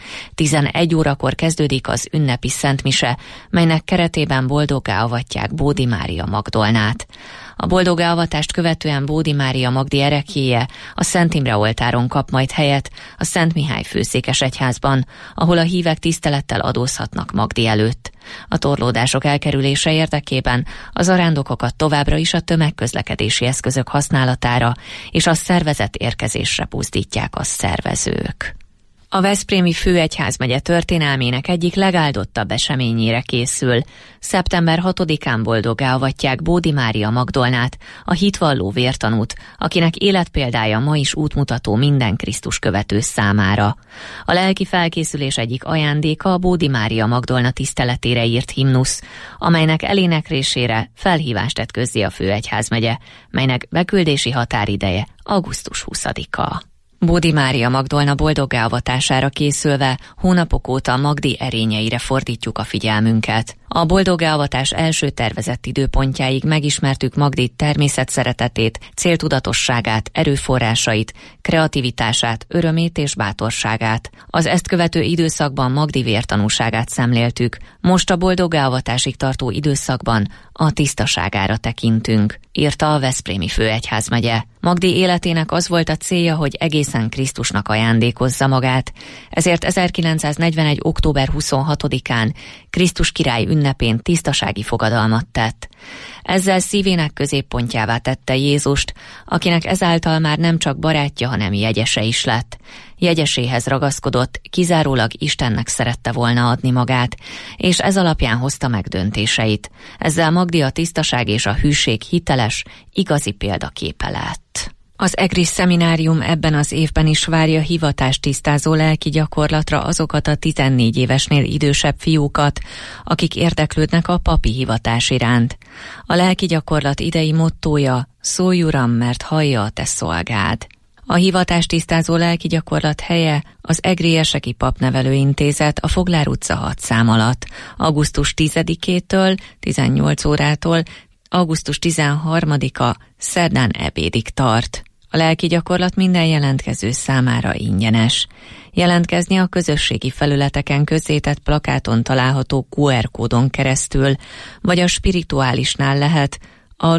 S2: 11 órakor kezdődik az ünnepi szentmise, melynek keretében boldoggá avatják Bódi Mária Magdolnát. A boldoggá avatást követően Bódi Mária Magdi ereklyéje a Szent Imre oltáron kap majd helyet a Szent Mihály főszékesegyházban, ahol a hívek tisztelettel adózhatnak Magdi előtt. A torlódások elkerülése érdekében a zarándokokat továbbra is a tömegközlekedési eszközök használatára és a szervezett érkezésre buzdítják a szervezők. A Veszprémi Főegyházmegye történelmének egyik legáldottabb eseményére készül. Szeptember 6-án boldoggá avatják Bódi Mária Magdolnát, a hitvalló vértanút, akinek életpéldája ma is útmutató minden Krisztus követő számára. A lelki felkészülés egyik ajándéka a Bódi Mária Magdolna tiszteletére írt himnusz, amelynek eléneklésére felhívást tett közzé a Főegyházmegye, melynek beküldési határideje augusztus 20-a. Bódi Mária Magdolna boldoggá avatására készülve hónapok óta Magdi erényeire fordítjuk a figyelmünket. A boldoggá avatás első tervezett időpontjáig megismertük Magdi természetszeretetét, céltudatosságát, erőforrásait, kreativitását, örömét és bátorságát. Az ezt követő időszakban Magdi vértanúságát szemléltük, most a boldoggá avatásig tartó időszakban a tisztaságára tekintünk, írta a Veszprémi Főegyházmegye. Magdi életének az volt a célja, hogy egészen Krisztusnak ajándékozza magát, ezért 1941. október 26-án Krisztus király ünnepén tisztasági fogadalmat tett. Ezzel szívének középpontjává tette Jézust, akinek ezáltal már nem csak barátja, hanem jegyese is lett. Jegyeséhez ragaszkodott, kizárólag Istennek szerette volna adni magát, és ez alapján hozta meg döntéseit. Ezzel Magdi a tisztaság és a hűség hiteles, igazi példaképe lett. Az EGRIS szeminárium ebben az évben is várja hivatást tisztázó lelki gyakorlatra azokat a 14 évesnél idősebb fiúkat, akik érdeklődnek a papi hivatás iránt. A lelki gyakorlat idei mottója: szólj Uram, mert hallja a te szolgád. A hivatást tisztázó lelki gyakorlat helye az Egri Eseki Papnevelőintézet a Foglár utca 6 szám alatt, augusztus 10-től 18 órától augusztus 13-a szerdán ebédig tart. A lelki gyakorlat minden jelentkező számára ingyenes. Jelentkezni a közösségi felületeken közzétett plakáton található QR kódon keresztül, vagy a spirituálisnál lehet a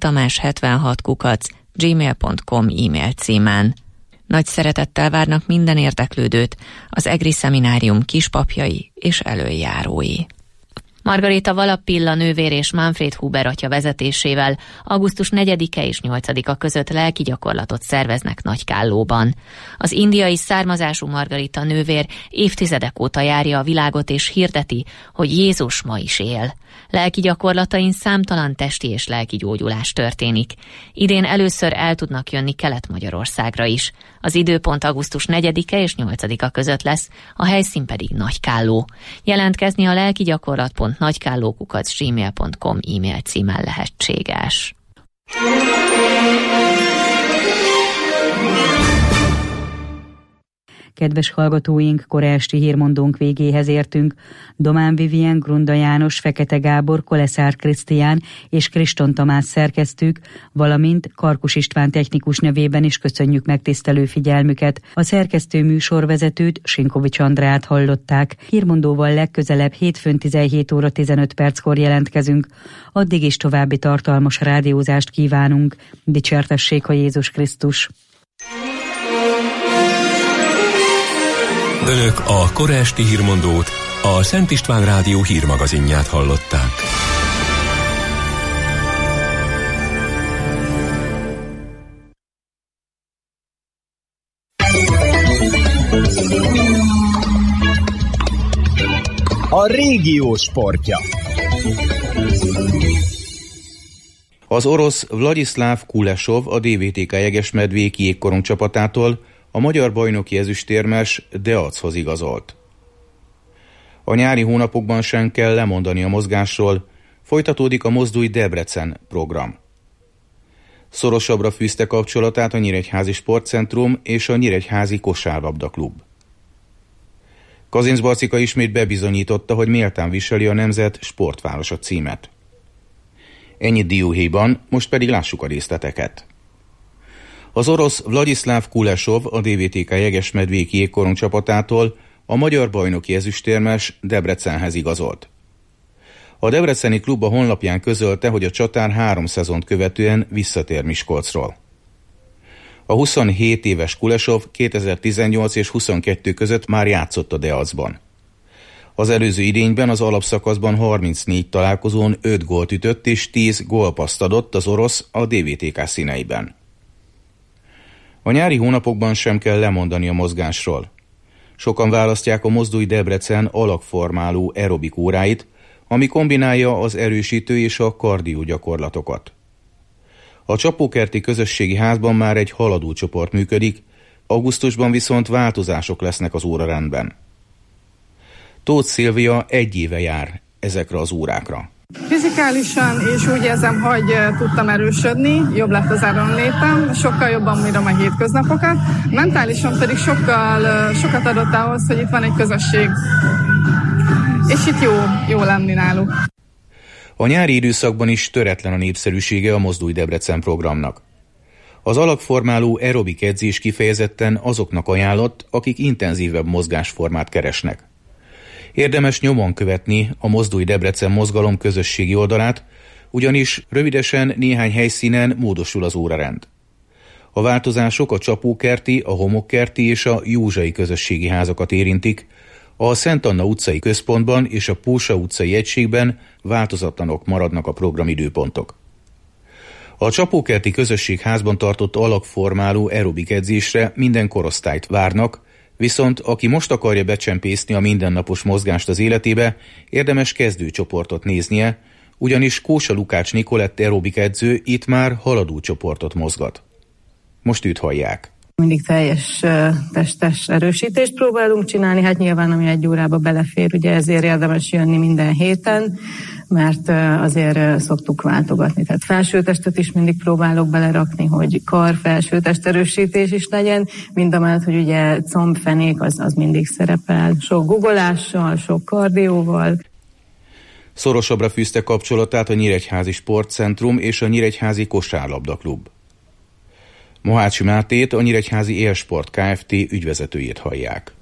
S2: lócitamás76@gmail.com e-mail címen. Nagy szeretettel várnak minden érdeklődőt az EGRI szeminárium kispapjai és elöljárói. Margarita Valapilla nővér és Manfred Huber atya vezetésével augusztus 4-e és 8-a között lelki gyakorlatot szerveznek Nagykállóban. Az indiai származású Margarita nővér évtizedek óta járja a világot és hirdeti, hogy Jézus ma is él. Lelki gyakorlatain számtalan testi és lelki gyógyulás történik. Idén először el tudnak jönni Kelet-Magyarországra is. Az időpont augusztus 4-e és 8-a között lesz, a helyszín pedig Nagykálló. Jelentkezni a lelkigyakorlat.nagykálló@gmail.com e-mail címmel lehetséges.
S6: Kedves hallgatóink, kora esti hírmondónk végéhez értünk. Domán Vivien, Grunda János, Fekete Gábor, Koleszár Krisztián és Kriston Tamás szerkesztők, valamint Karkus István technikus nevében is köszönjük megtisztelő figyelmüket. A szerkesztő műsorvezetőt, Sinkovics Andrát hallották. Hírmondóval legközelebb hétfőn 17 óra 15 perckor jelentkezünk. Addig is további tartalmas rádiózást kívánunk. Dicsértessék a Jézus Krisztus!
S1: Önök a kora esti hírmondót, a Szent István Rádió hírmagazinját hallották.
S15: A régió sportja.
S12: Az orosz Vladislav Kulesov a DVTK Jegesmedvéki jégkorong csapatától a magyar bajnoki ezüstérmes Deachoz igazolt. A nyári hónapokban sem kell lemondani a mozgásról, folytatódik a Mozdulj Debrecen program. Szorosabbra fűzte kapcsolatát a Nyíregyházi Sportcentrum és a Nyíregyházi Kosárlabdaklub. Kazincbarcika ismét bebizonyította, hogy méltán viseli a nemzet sportvárosa címet. Ennyit dióhéjban, most pedig lássuk a részleteket. Az orosz Vladislav Kulesov a DVTK Jegesmedvéki jégkorong csapatától a magyar bajnoki ezüstérmes Debrecenhez igazolt. A debreceni klub a honlapján közölte, hogy a csatár 3 szezont követően visszatér Miskolcról. A 27 éves Kulesov 2018 és 22 között már játszott a Deacban. Az előző idényben az alapszakaszban 34 találkozón 5 gólt ütött és 10 gólpasszt adott az orosz a DVTK színeiben. A nyári hónapokban sem kell lemondani a mozgásról. Sokan választják a Mozdulj Debrecen alakformáló aerobik óráit, ami kombinálja az erősítő és a kardió gyakorlatokat. A Csapókerti Közösségi Házban már egy haladó csoport működik, augusztusban viszont változások lesznek az órarendben. Tóth Szilvia 1 éve jár ezekre az órákra.
S16: Fizikálisan és úgy érzem, hogy tudtam erősödni, jobb lett az erőnlétem, sokkal jobban bírom a hétköznapokat, mentálisan pedig sokat adott ahhoz, hogy itt van egy közösség, és itt jó lenni náluk.
S12: A nyári időszakban is töretlen a népszerűsége a Mozdulj Debrecen programnak. Az alakformáló aerobik edzés kifejezetten azoknak ajánlott, akik intenzívebb mozgásformát keresnek. Érdemes nyomon követni a Mozdulj Debrecen mozgalom közösségi oldalát, ugyanis rövidesen néhány helyszínen módosul az órarend. A változások a Csapókerti, a Homokkerti és a Józsai közösségi házakat érintik, a Szent Anna utcai központban és a Pósa utcai egységben változatlanok maradnak a programidőpontok. A Csapókerti közösségházban tartott alakformáló aerobik edzésre minden korosztályt várnak, viszont aki most akarja becsempészni a mindennapos mozgást az életébe, érdemes kezdőcsoportot néznie, ugyanis Kósa Lukács Nikolett aerobik edző itt már haladó csoportot mozgat. Most őt hallják.
S17: Mindig teljes testes erősítést próbálunk csinálni, hát nyilván ami 1 órába belefér, ugye ezért érdemes jönni minden héten, mert azért szoktuk váltogatni. Tehát felsőtestet is mindig próbálok belerakni, hogy kar-felsőtest erősítés is legyen, mindamellett, hogy ugye combfenék az mindig szerepel. Sok guggolással, sok kardióval.
S12: Szorosabbra fűzte kapcsolatát a Nyíregyházi Sportcentrum és a Nyíregyházi Kosárlabdaklub. Mohácsi Mátét, a Nyíregyházi Élsport Kft. Ügyvezetőjét hallják.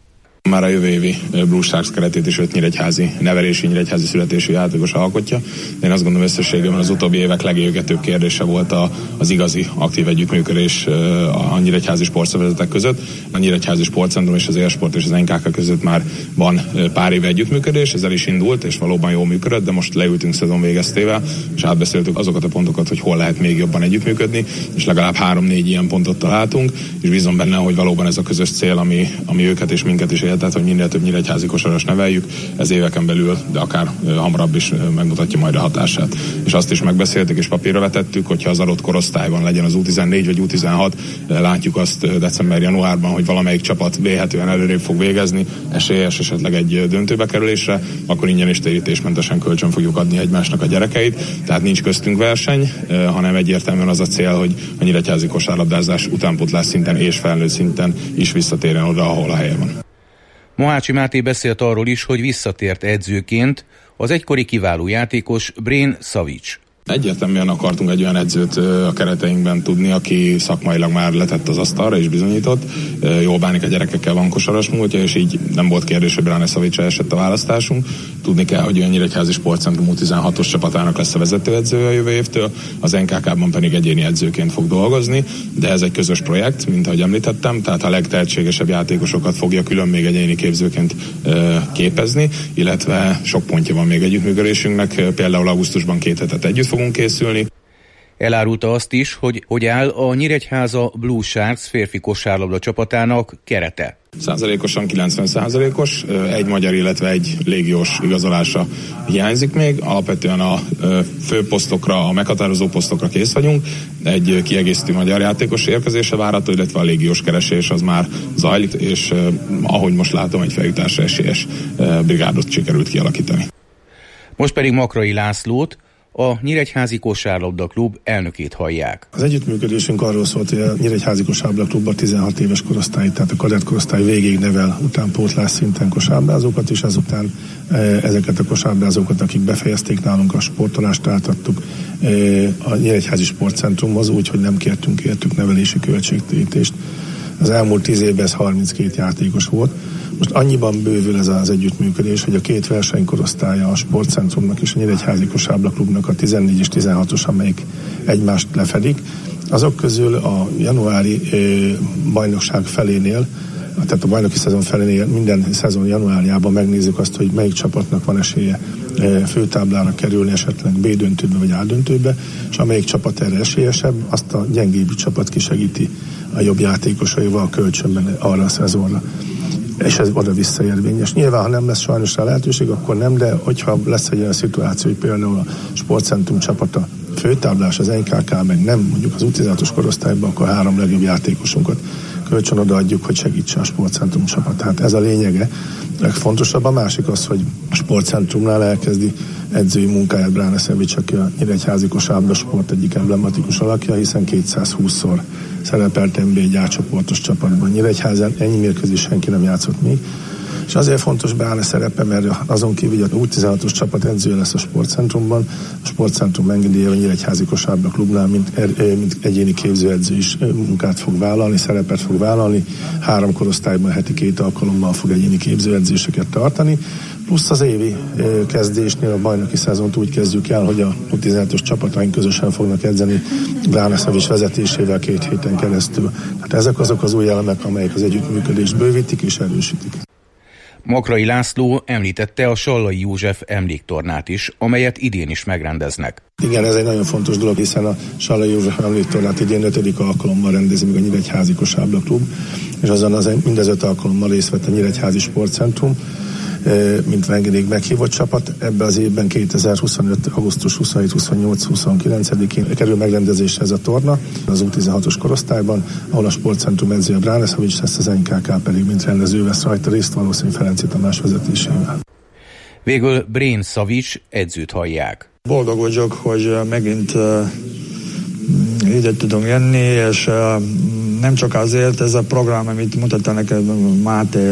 S18: Már a jövő évi Blue Sharks keretét is 5 nyíregyházi nevelési, nyíregyházi születésű játékos alkotja. De én azt gondolom összességében az utóbbi évek legégetőbb kérdése volt az igazi aktív együttműködés a nyíregyházi sportszervezetek között. A Nyíregyházi Sportcentrum és az Élsport és az NKK között már van pár éve együttműködés, ez el is indult, és valóban jól működött, de most leültünk szezon végeztével, és átbeszéltük azokat a pontokat, hogy hol lehet még jobban együttműködni, és legalább 3-4 ilyen pontot találtunk, és bízom benne, hogy valóban ez a közös cél, ami őket és minket is tehát hogy minél több nyíregyházi kosaras neveljük, ez éveken belül, de akár hamarabb is megmutatja majd a hatását. És azt is megbeszéltük és papírra vetettük, hogyha az adott korosztályban legyen az U14 vagy U16, látjuk azt december-januárban, hogy valamelyik csapat vélhetően előrébb fog végezni, esélyes esetleg egy döntőbe kerülésre, akkor ingyen és térítésmentesen kölcsön fogjuk adni egymásnak a gyerekeit. Tehát nincs köztünk verseny, hanem egyértelműen az a cél, hogy a nyíregyházi kosárlabdázás utánpótlás szinten és felnőtt szinten is visszatérjen oda, ahol a helye van.
S12: Mohácsi Máté beszélt arról is, hogy visszatért edzőként az egykori kiváló játékos Brén Savic.
S18: Egyértelműen akartunk egy olyan edzőt a kereteinkben tudni, aki szakmailag már letett az asztalra és bizonyított. Jól bánik a gyerekekkel, van kosaras múltja, és így nem volt kérdés, hogy Brán Savicra esett a választásunk. Tudni kell, hogy a Nyíregyházi Sportcentrum U16-os csapatának lesz a vezetőedzője a jövő évtől, az NKK-ban pedig egyéni edzőként fog dolgozni, de ez egy közös projekt, mint ahogy említettem, tehát a legtehetségesebb játékosokat fogja külön még egyéni képzőként képezni, illetve sok pontja van még együttműködésünknek, például augusztusban 2 hetet együtt fogunk készülni.
S12: Elárulta azt is, hogy áll a Nyíregyháza Blue Sharks férfi kosárlabda csapatának kerete.
S18: Százalékosan 90%-os, egy magyar, illetve egy légiós igazolása hiányzik még. Alapvetően a fő posztokra, a meghatározó posztokra kész vagyunk. Egy kiegészítő magyar játékos érkezése várható, illetve a légiós keresés az már zajlik, és ahogy most látom, egy feljutásra esélyes brigádot sikerült kialakítani.
S12: Most pedig Makrai Lászlót, a Nyíregyházi Kosárlabda Klub elnökét hallják.
S7: Az együttműködésünk arról szólt, hogy a Nyíregyházi Kosárlabda Klubban 16 éves korosztály, tehát a kadett korosztály végig nevel utánpótlás szinten kosárlabdázókat, és ezután ezeket a kosárlabdázókat, akik befejezték nálunk a sportolást, átadtuk a Nyíregyházi Sportcentrumhoz, úgyhogy nem kértünk értük nevelési költségtérítést. Az elmúlt 10 évben ez 32 játékos volt. Most annyiban bővül ez az együttműködés, hogy a 2 versenykorosztálya a Sportcentrumnak és a Nyíregyházi Kosárlabda Klubnak a 14 és 16-os, amelyik egymást lefedik. Azok közül a januári bajnokság felénél, tehát a bajnoki szezon felénél minden szezon januárjában megnézzük azt, hogy melyik csapatnak van esélye főtáblára kerülni, esetleg B döntőbe vagy A döntőbe, és amelyik csapat erre esélyesebb, azt a gyengébb csapat kisegíti a jobb játékosaival kölcsönben arra a szezonra. És ez oda-vissza érvényes. Nyilván, ha nem lesz sajnos rá lehetőség, akkor nem, de hogyha lesz egy olyan szituáció, hogy például a Sportcentrum csapata főtáblás, az NKK meg nem, mondjuk az U16-os korosztályban, akkor 3 legjobb játékosunkat kölcsön odaadjuk, hogy segítse a Sportcentrum csapat. Tehát ez a lényege. Legfontosabb a másik az, hogy a Sportcentrumnál elkezdi edzői munkáját Brán Savic, aki a Nyíregyházi Kosárlabda Sport egyik emblematikus alakja, hiszen 220-szor szerepelt NBA átcsoportos csapatban. Nyíregyházán ennyi mérkőzés senki nem játszott még. És azért fontos Brán szerepe, mert azon kívül, hogy a U16-os csapat edzője lesz a Sportcentrumban, a Sportcentrum engedélye a Nyíregyházi Kosárlabda Klubnál, mint egyéni képzőedző is munkát fog vállalni, szerepet fog vállalni. 3 korosztályban heti 2 alkalommal fog egyéni képzőedzéseket tartani. Plusz az évi kezdésnél a bajnoki szezont úgy kezdjük el, hogy a U17-os csapataink közösen fognak edzeni Brán Savic vezetésével 2 héten keresztül. Tehát ezek azok az új elemek, amelyek az együttműködést bővítik és erősítik.
S12: Makrai László említette a Sallai József emléktornát is, amelyet idén is megrendeznek.
S7: Igen, ez egy nagyon fontos dolog, hiszen a Sallai József emléktornát idén 5. alkalommal rendezi meg a Nyíregyházi Kosárlabda Klub, és azon mindez 5 alkalommal részt vett a Nyíregyházi Sportcentrum, mint vendég meghívott csapat. Ebben az évben 2025. augusztus 27-28-29-én kerül megrendezésre ez a torna az U16-os korosztályban, ahol a Sportcentrum edzője Brán Savic lesz, az NKK pedig mint rendező vesz rajta részt, valószínűleg Ferenci Tamás vezetésével.
S12: Végül Brén Savic edzőt hallják.
S19: Boldog vagyok, hogy megint ide tudunk jönni, és nem csak azért, ez a program, amit mutatta nekem Máté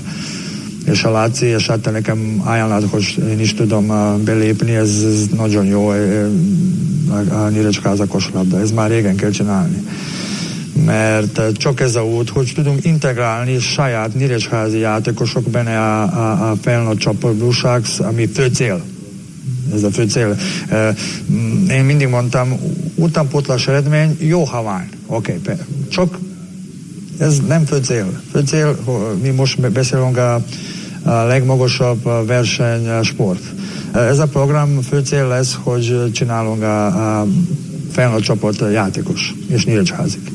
S19: és a Láci, és hát nekem ajánlott, hogy én is tudom belépni, ez nagyon jó a Nyíregyháza kosárlabda, ez már régen kell csinálni. mert csak ez a út, hogy tudunk integrálni saját nyíregyházi játékosok benne a felnőtt csapatban, ami fő cél. Ez a fő cél. Én mindig mondtam, utánpótlás eredmény jó, ha van. Oké, csak ez nem fő cél. Fő cél, mi most beszélünk a legmagasabb versenysport. Ez a program fő cél lesz, hogy csinálunk a felnőtt csapat játékos és nyíregyházik.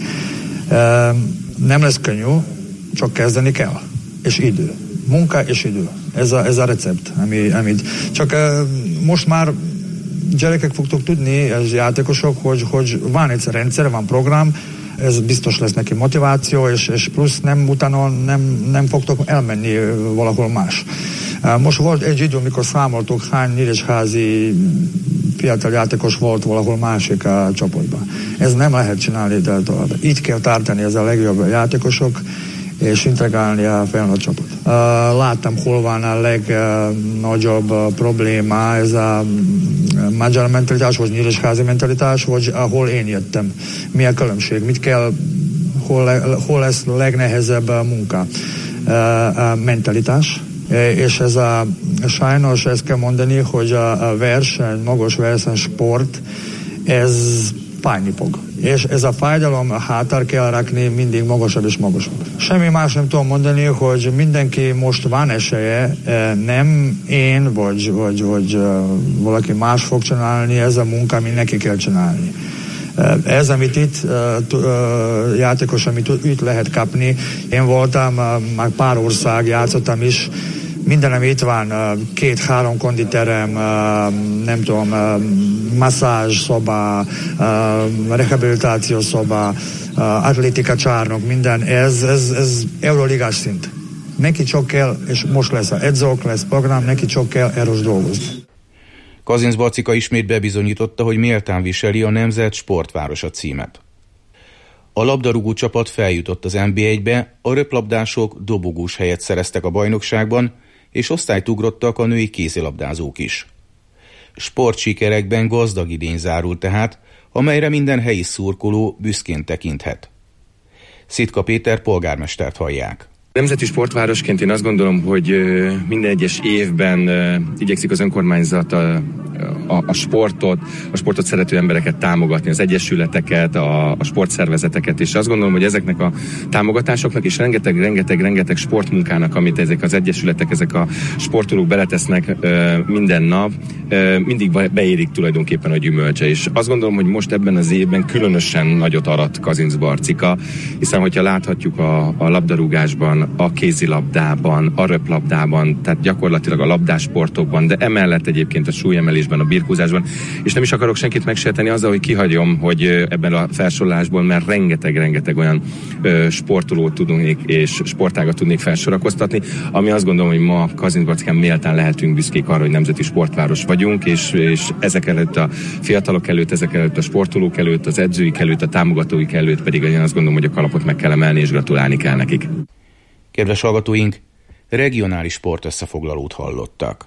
S19: Nem lesz könnyű, csak kezdeni kell. És idő. Munka és idő. Ez a recept, amit csak most már gyerekek fogtok tudni, ez játékosok, hogy van egy rendszer, van program, ez biztos lesz neki motiváció, és plusz utána nem fogtok elmenni valahol más. Most volt egy idő, amikor számoltuk, hány nyíregyházi fiatal játékos volt valahol másik a csapatban. Ez nem lehet csinálni, de tovább. Így kell tartani ez a legjobb játékosok, és integrálni a felnőtt csapat. Láttam, hol van a legnagyobb probléma, ez a magyar mentalitás, vagy nyíregyházi mentalitás, vagy ahol én jöttem. Mi a különbség? Mit kell, hol lesz a legnehezebb munka? A mentalitás. És ez sajnos ezt kell mondani, hogy a magas versenysport, ez fájni fog. És ez a fájdalom hátár kell rakni mindig magasabb és magasabb. Semmi más nem tudom mondani, hogy mindenki most van esélye, nem én vagy valaki más fog csinálni, ez a munka, amit neki kell csinálni. Ez, amit itt játékos, amit itt lehet kapni. Én voltam, már pár ország játszottam is, mindenem itt van, 2-3 konditerem, nem tudom, masszázs szoba, rehabilitáció szoba, atlétika csarnok, minden, ez euróligás szint. Neki csak kell, és most lesz edzők, lesz program, neki csak kell erős dolgozni.
S12: Kazinc Bacika ismét bebizonyította, hogy méltán viseli a Nemzet Sportvárosa címet. A labdarúgó csapat feljutott az NB1-be, a röplabdások dobogós helyet szereztek a bajnokságban, és osztályt ugrottak a női kézilabdázók is. Sportsikerekben gazdag idény zárult tehát, amelyre minden helyi szurkoló büszkén tekinthet. Szitka Péter polgármestert hallják.
S20: Nemzeti sportvárosként én azt gondolom, hogy minden egyes évben igyekszik az önkormányzat a sportot szerető embereket támogatni, az egyesületeket, a sportszervezeteket, és azt gondolom, hogy ezeknek a támogatásoknak és rengeteg sportmunkának, amit ezek az egyesületek, ezek a sportolók beletesznek minden nap, mindig beérik tulajdonképpen a gyümölcse, és azt gondolom, hogy most ebben az évben különösen nagyot arat Kazinc Barcika, hiszen hogyha láthatjuk a labdarúgásban, a kézilabdában, a röplabdában, tehát gyakorlatilag a labdásportokban, de emellett egyébként a súlyemelésben, a birkózásban, és nem is akarok senkit megsérteni azzal, hogy kihagyom, hogy ebben a felsorolásból, mert rengeteg olyan sportolót tudnék és sportágat tudnék felsorakoztatni, ami azt gondolom, hogy ma Kazinc Barcikán méltán lehetünk büszkék arra, hogy nemzeti sportváros vagyunk, és ezek előtt a fiatalok előtt, ezek előtt a sportolók előtt, az edzőik előtt, a támogatóik előtt pedig én azt gondolom, hogy a kalapot meg kell emelni, és gratulálni kell nekik.
S12: Kedves hallgatóink, regionális sportösszefoglalót hallottak.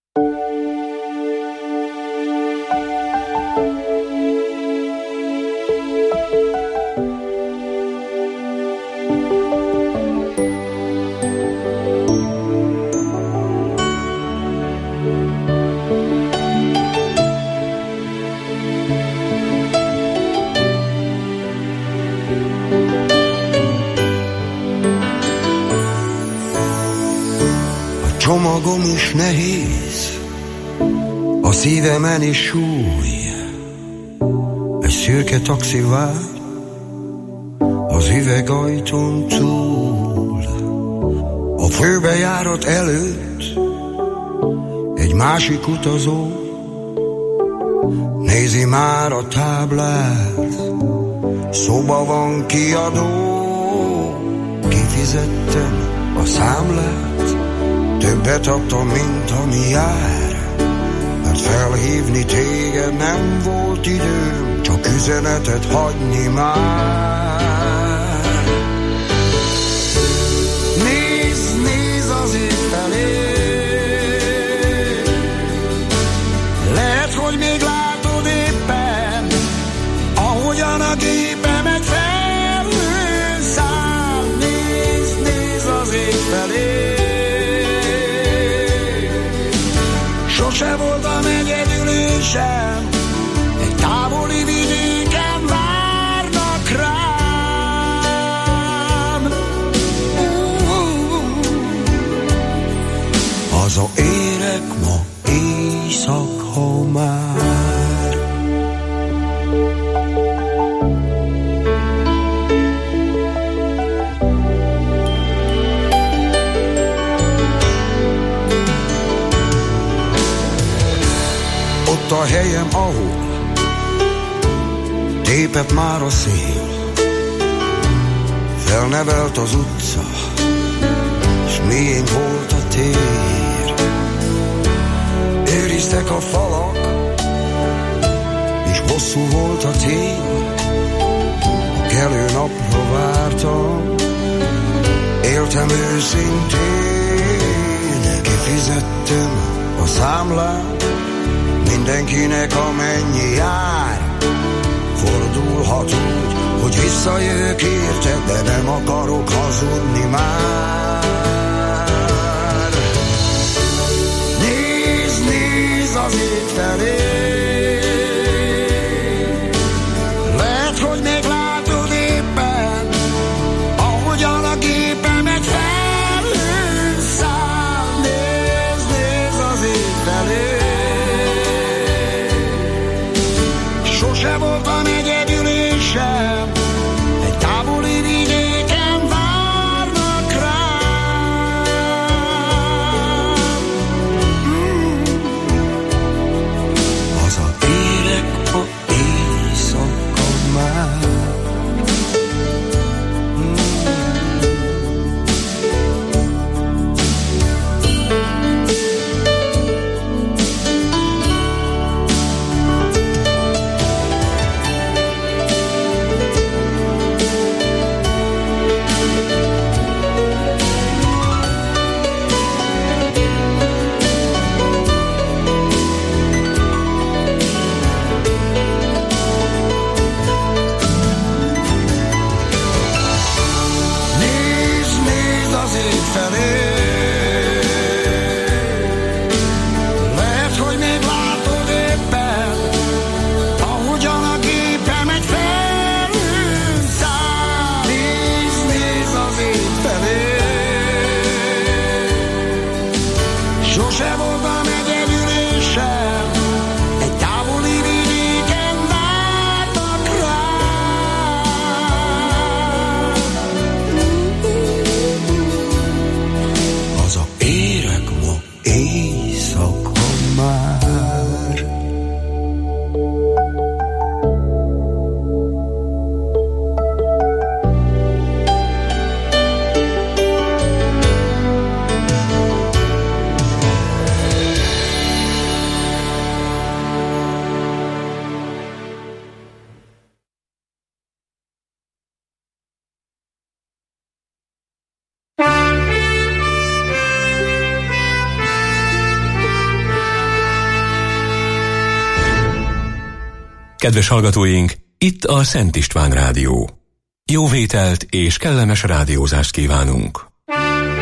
S21: Csomagom is nehéz, a szívemen is súly. Egy szürke taxi vár az üvegajtón túl. A főbejárat előtt egy másik utazó nézi már a táblát. Szóba van kiadó, kifizettem a számlát. Többet adtam, mint ami jár, mert felhívni téged nem volt időm, csak üzenetet hagyni már. Nézd, nézd az ég felé, lehet, hogy még látod éppen, ahogyan a gépemet felhőn száll. Nézd, nézd az ég felé, sose voltam egyedül én sem, egy távoli vidéken várnak rám. Hazaérek ma éjszaka már. Ott a helyem, ahol tépett már a szél, felnevelt az utca, s miénk volt a tér. Őriztek a falak, és hosszú volt a tél. A kelő napra vártam, éltem őszintén. Kifizettem a számlát, mindenkinek amennyi jár. Fordulhat úgy, hogy visszajövök érted, de nem akarok hazudni már. Nézd, nézd az ég felé, lehet, hogy még látod éppen, ahogyan a gépemet felhőn száll. Nézd, nézd az ég felé, sose voltam egyedül én sem, egy távoli vidéken várnak rám.
S1: Kedves hallgatóink, itt a Szent István Rádió. Jó vételt és kellemes rádiózást kívánunk!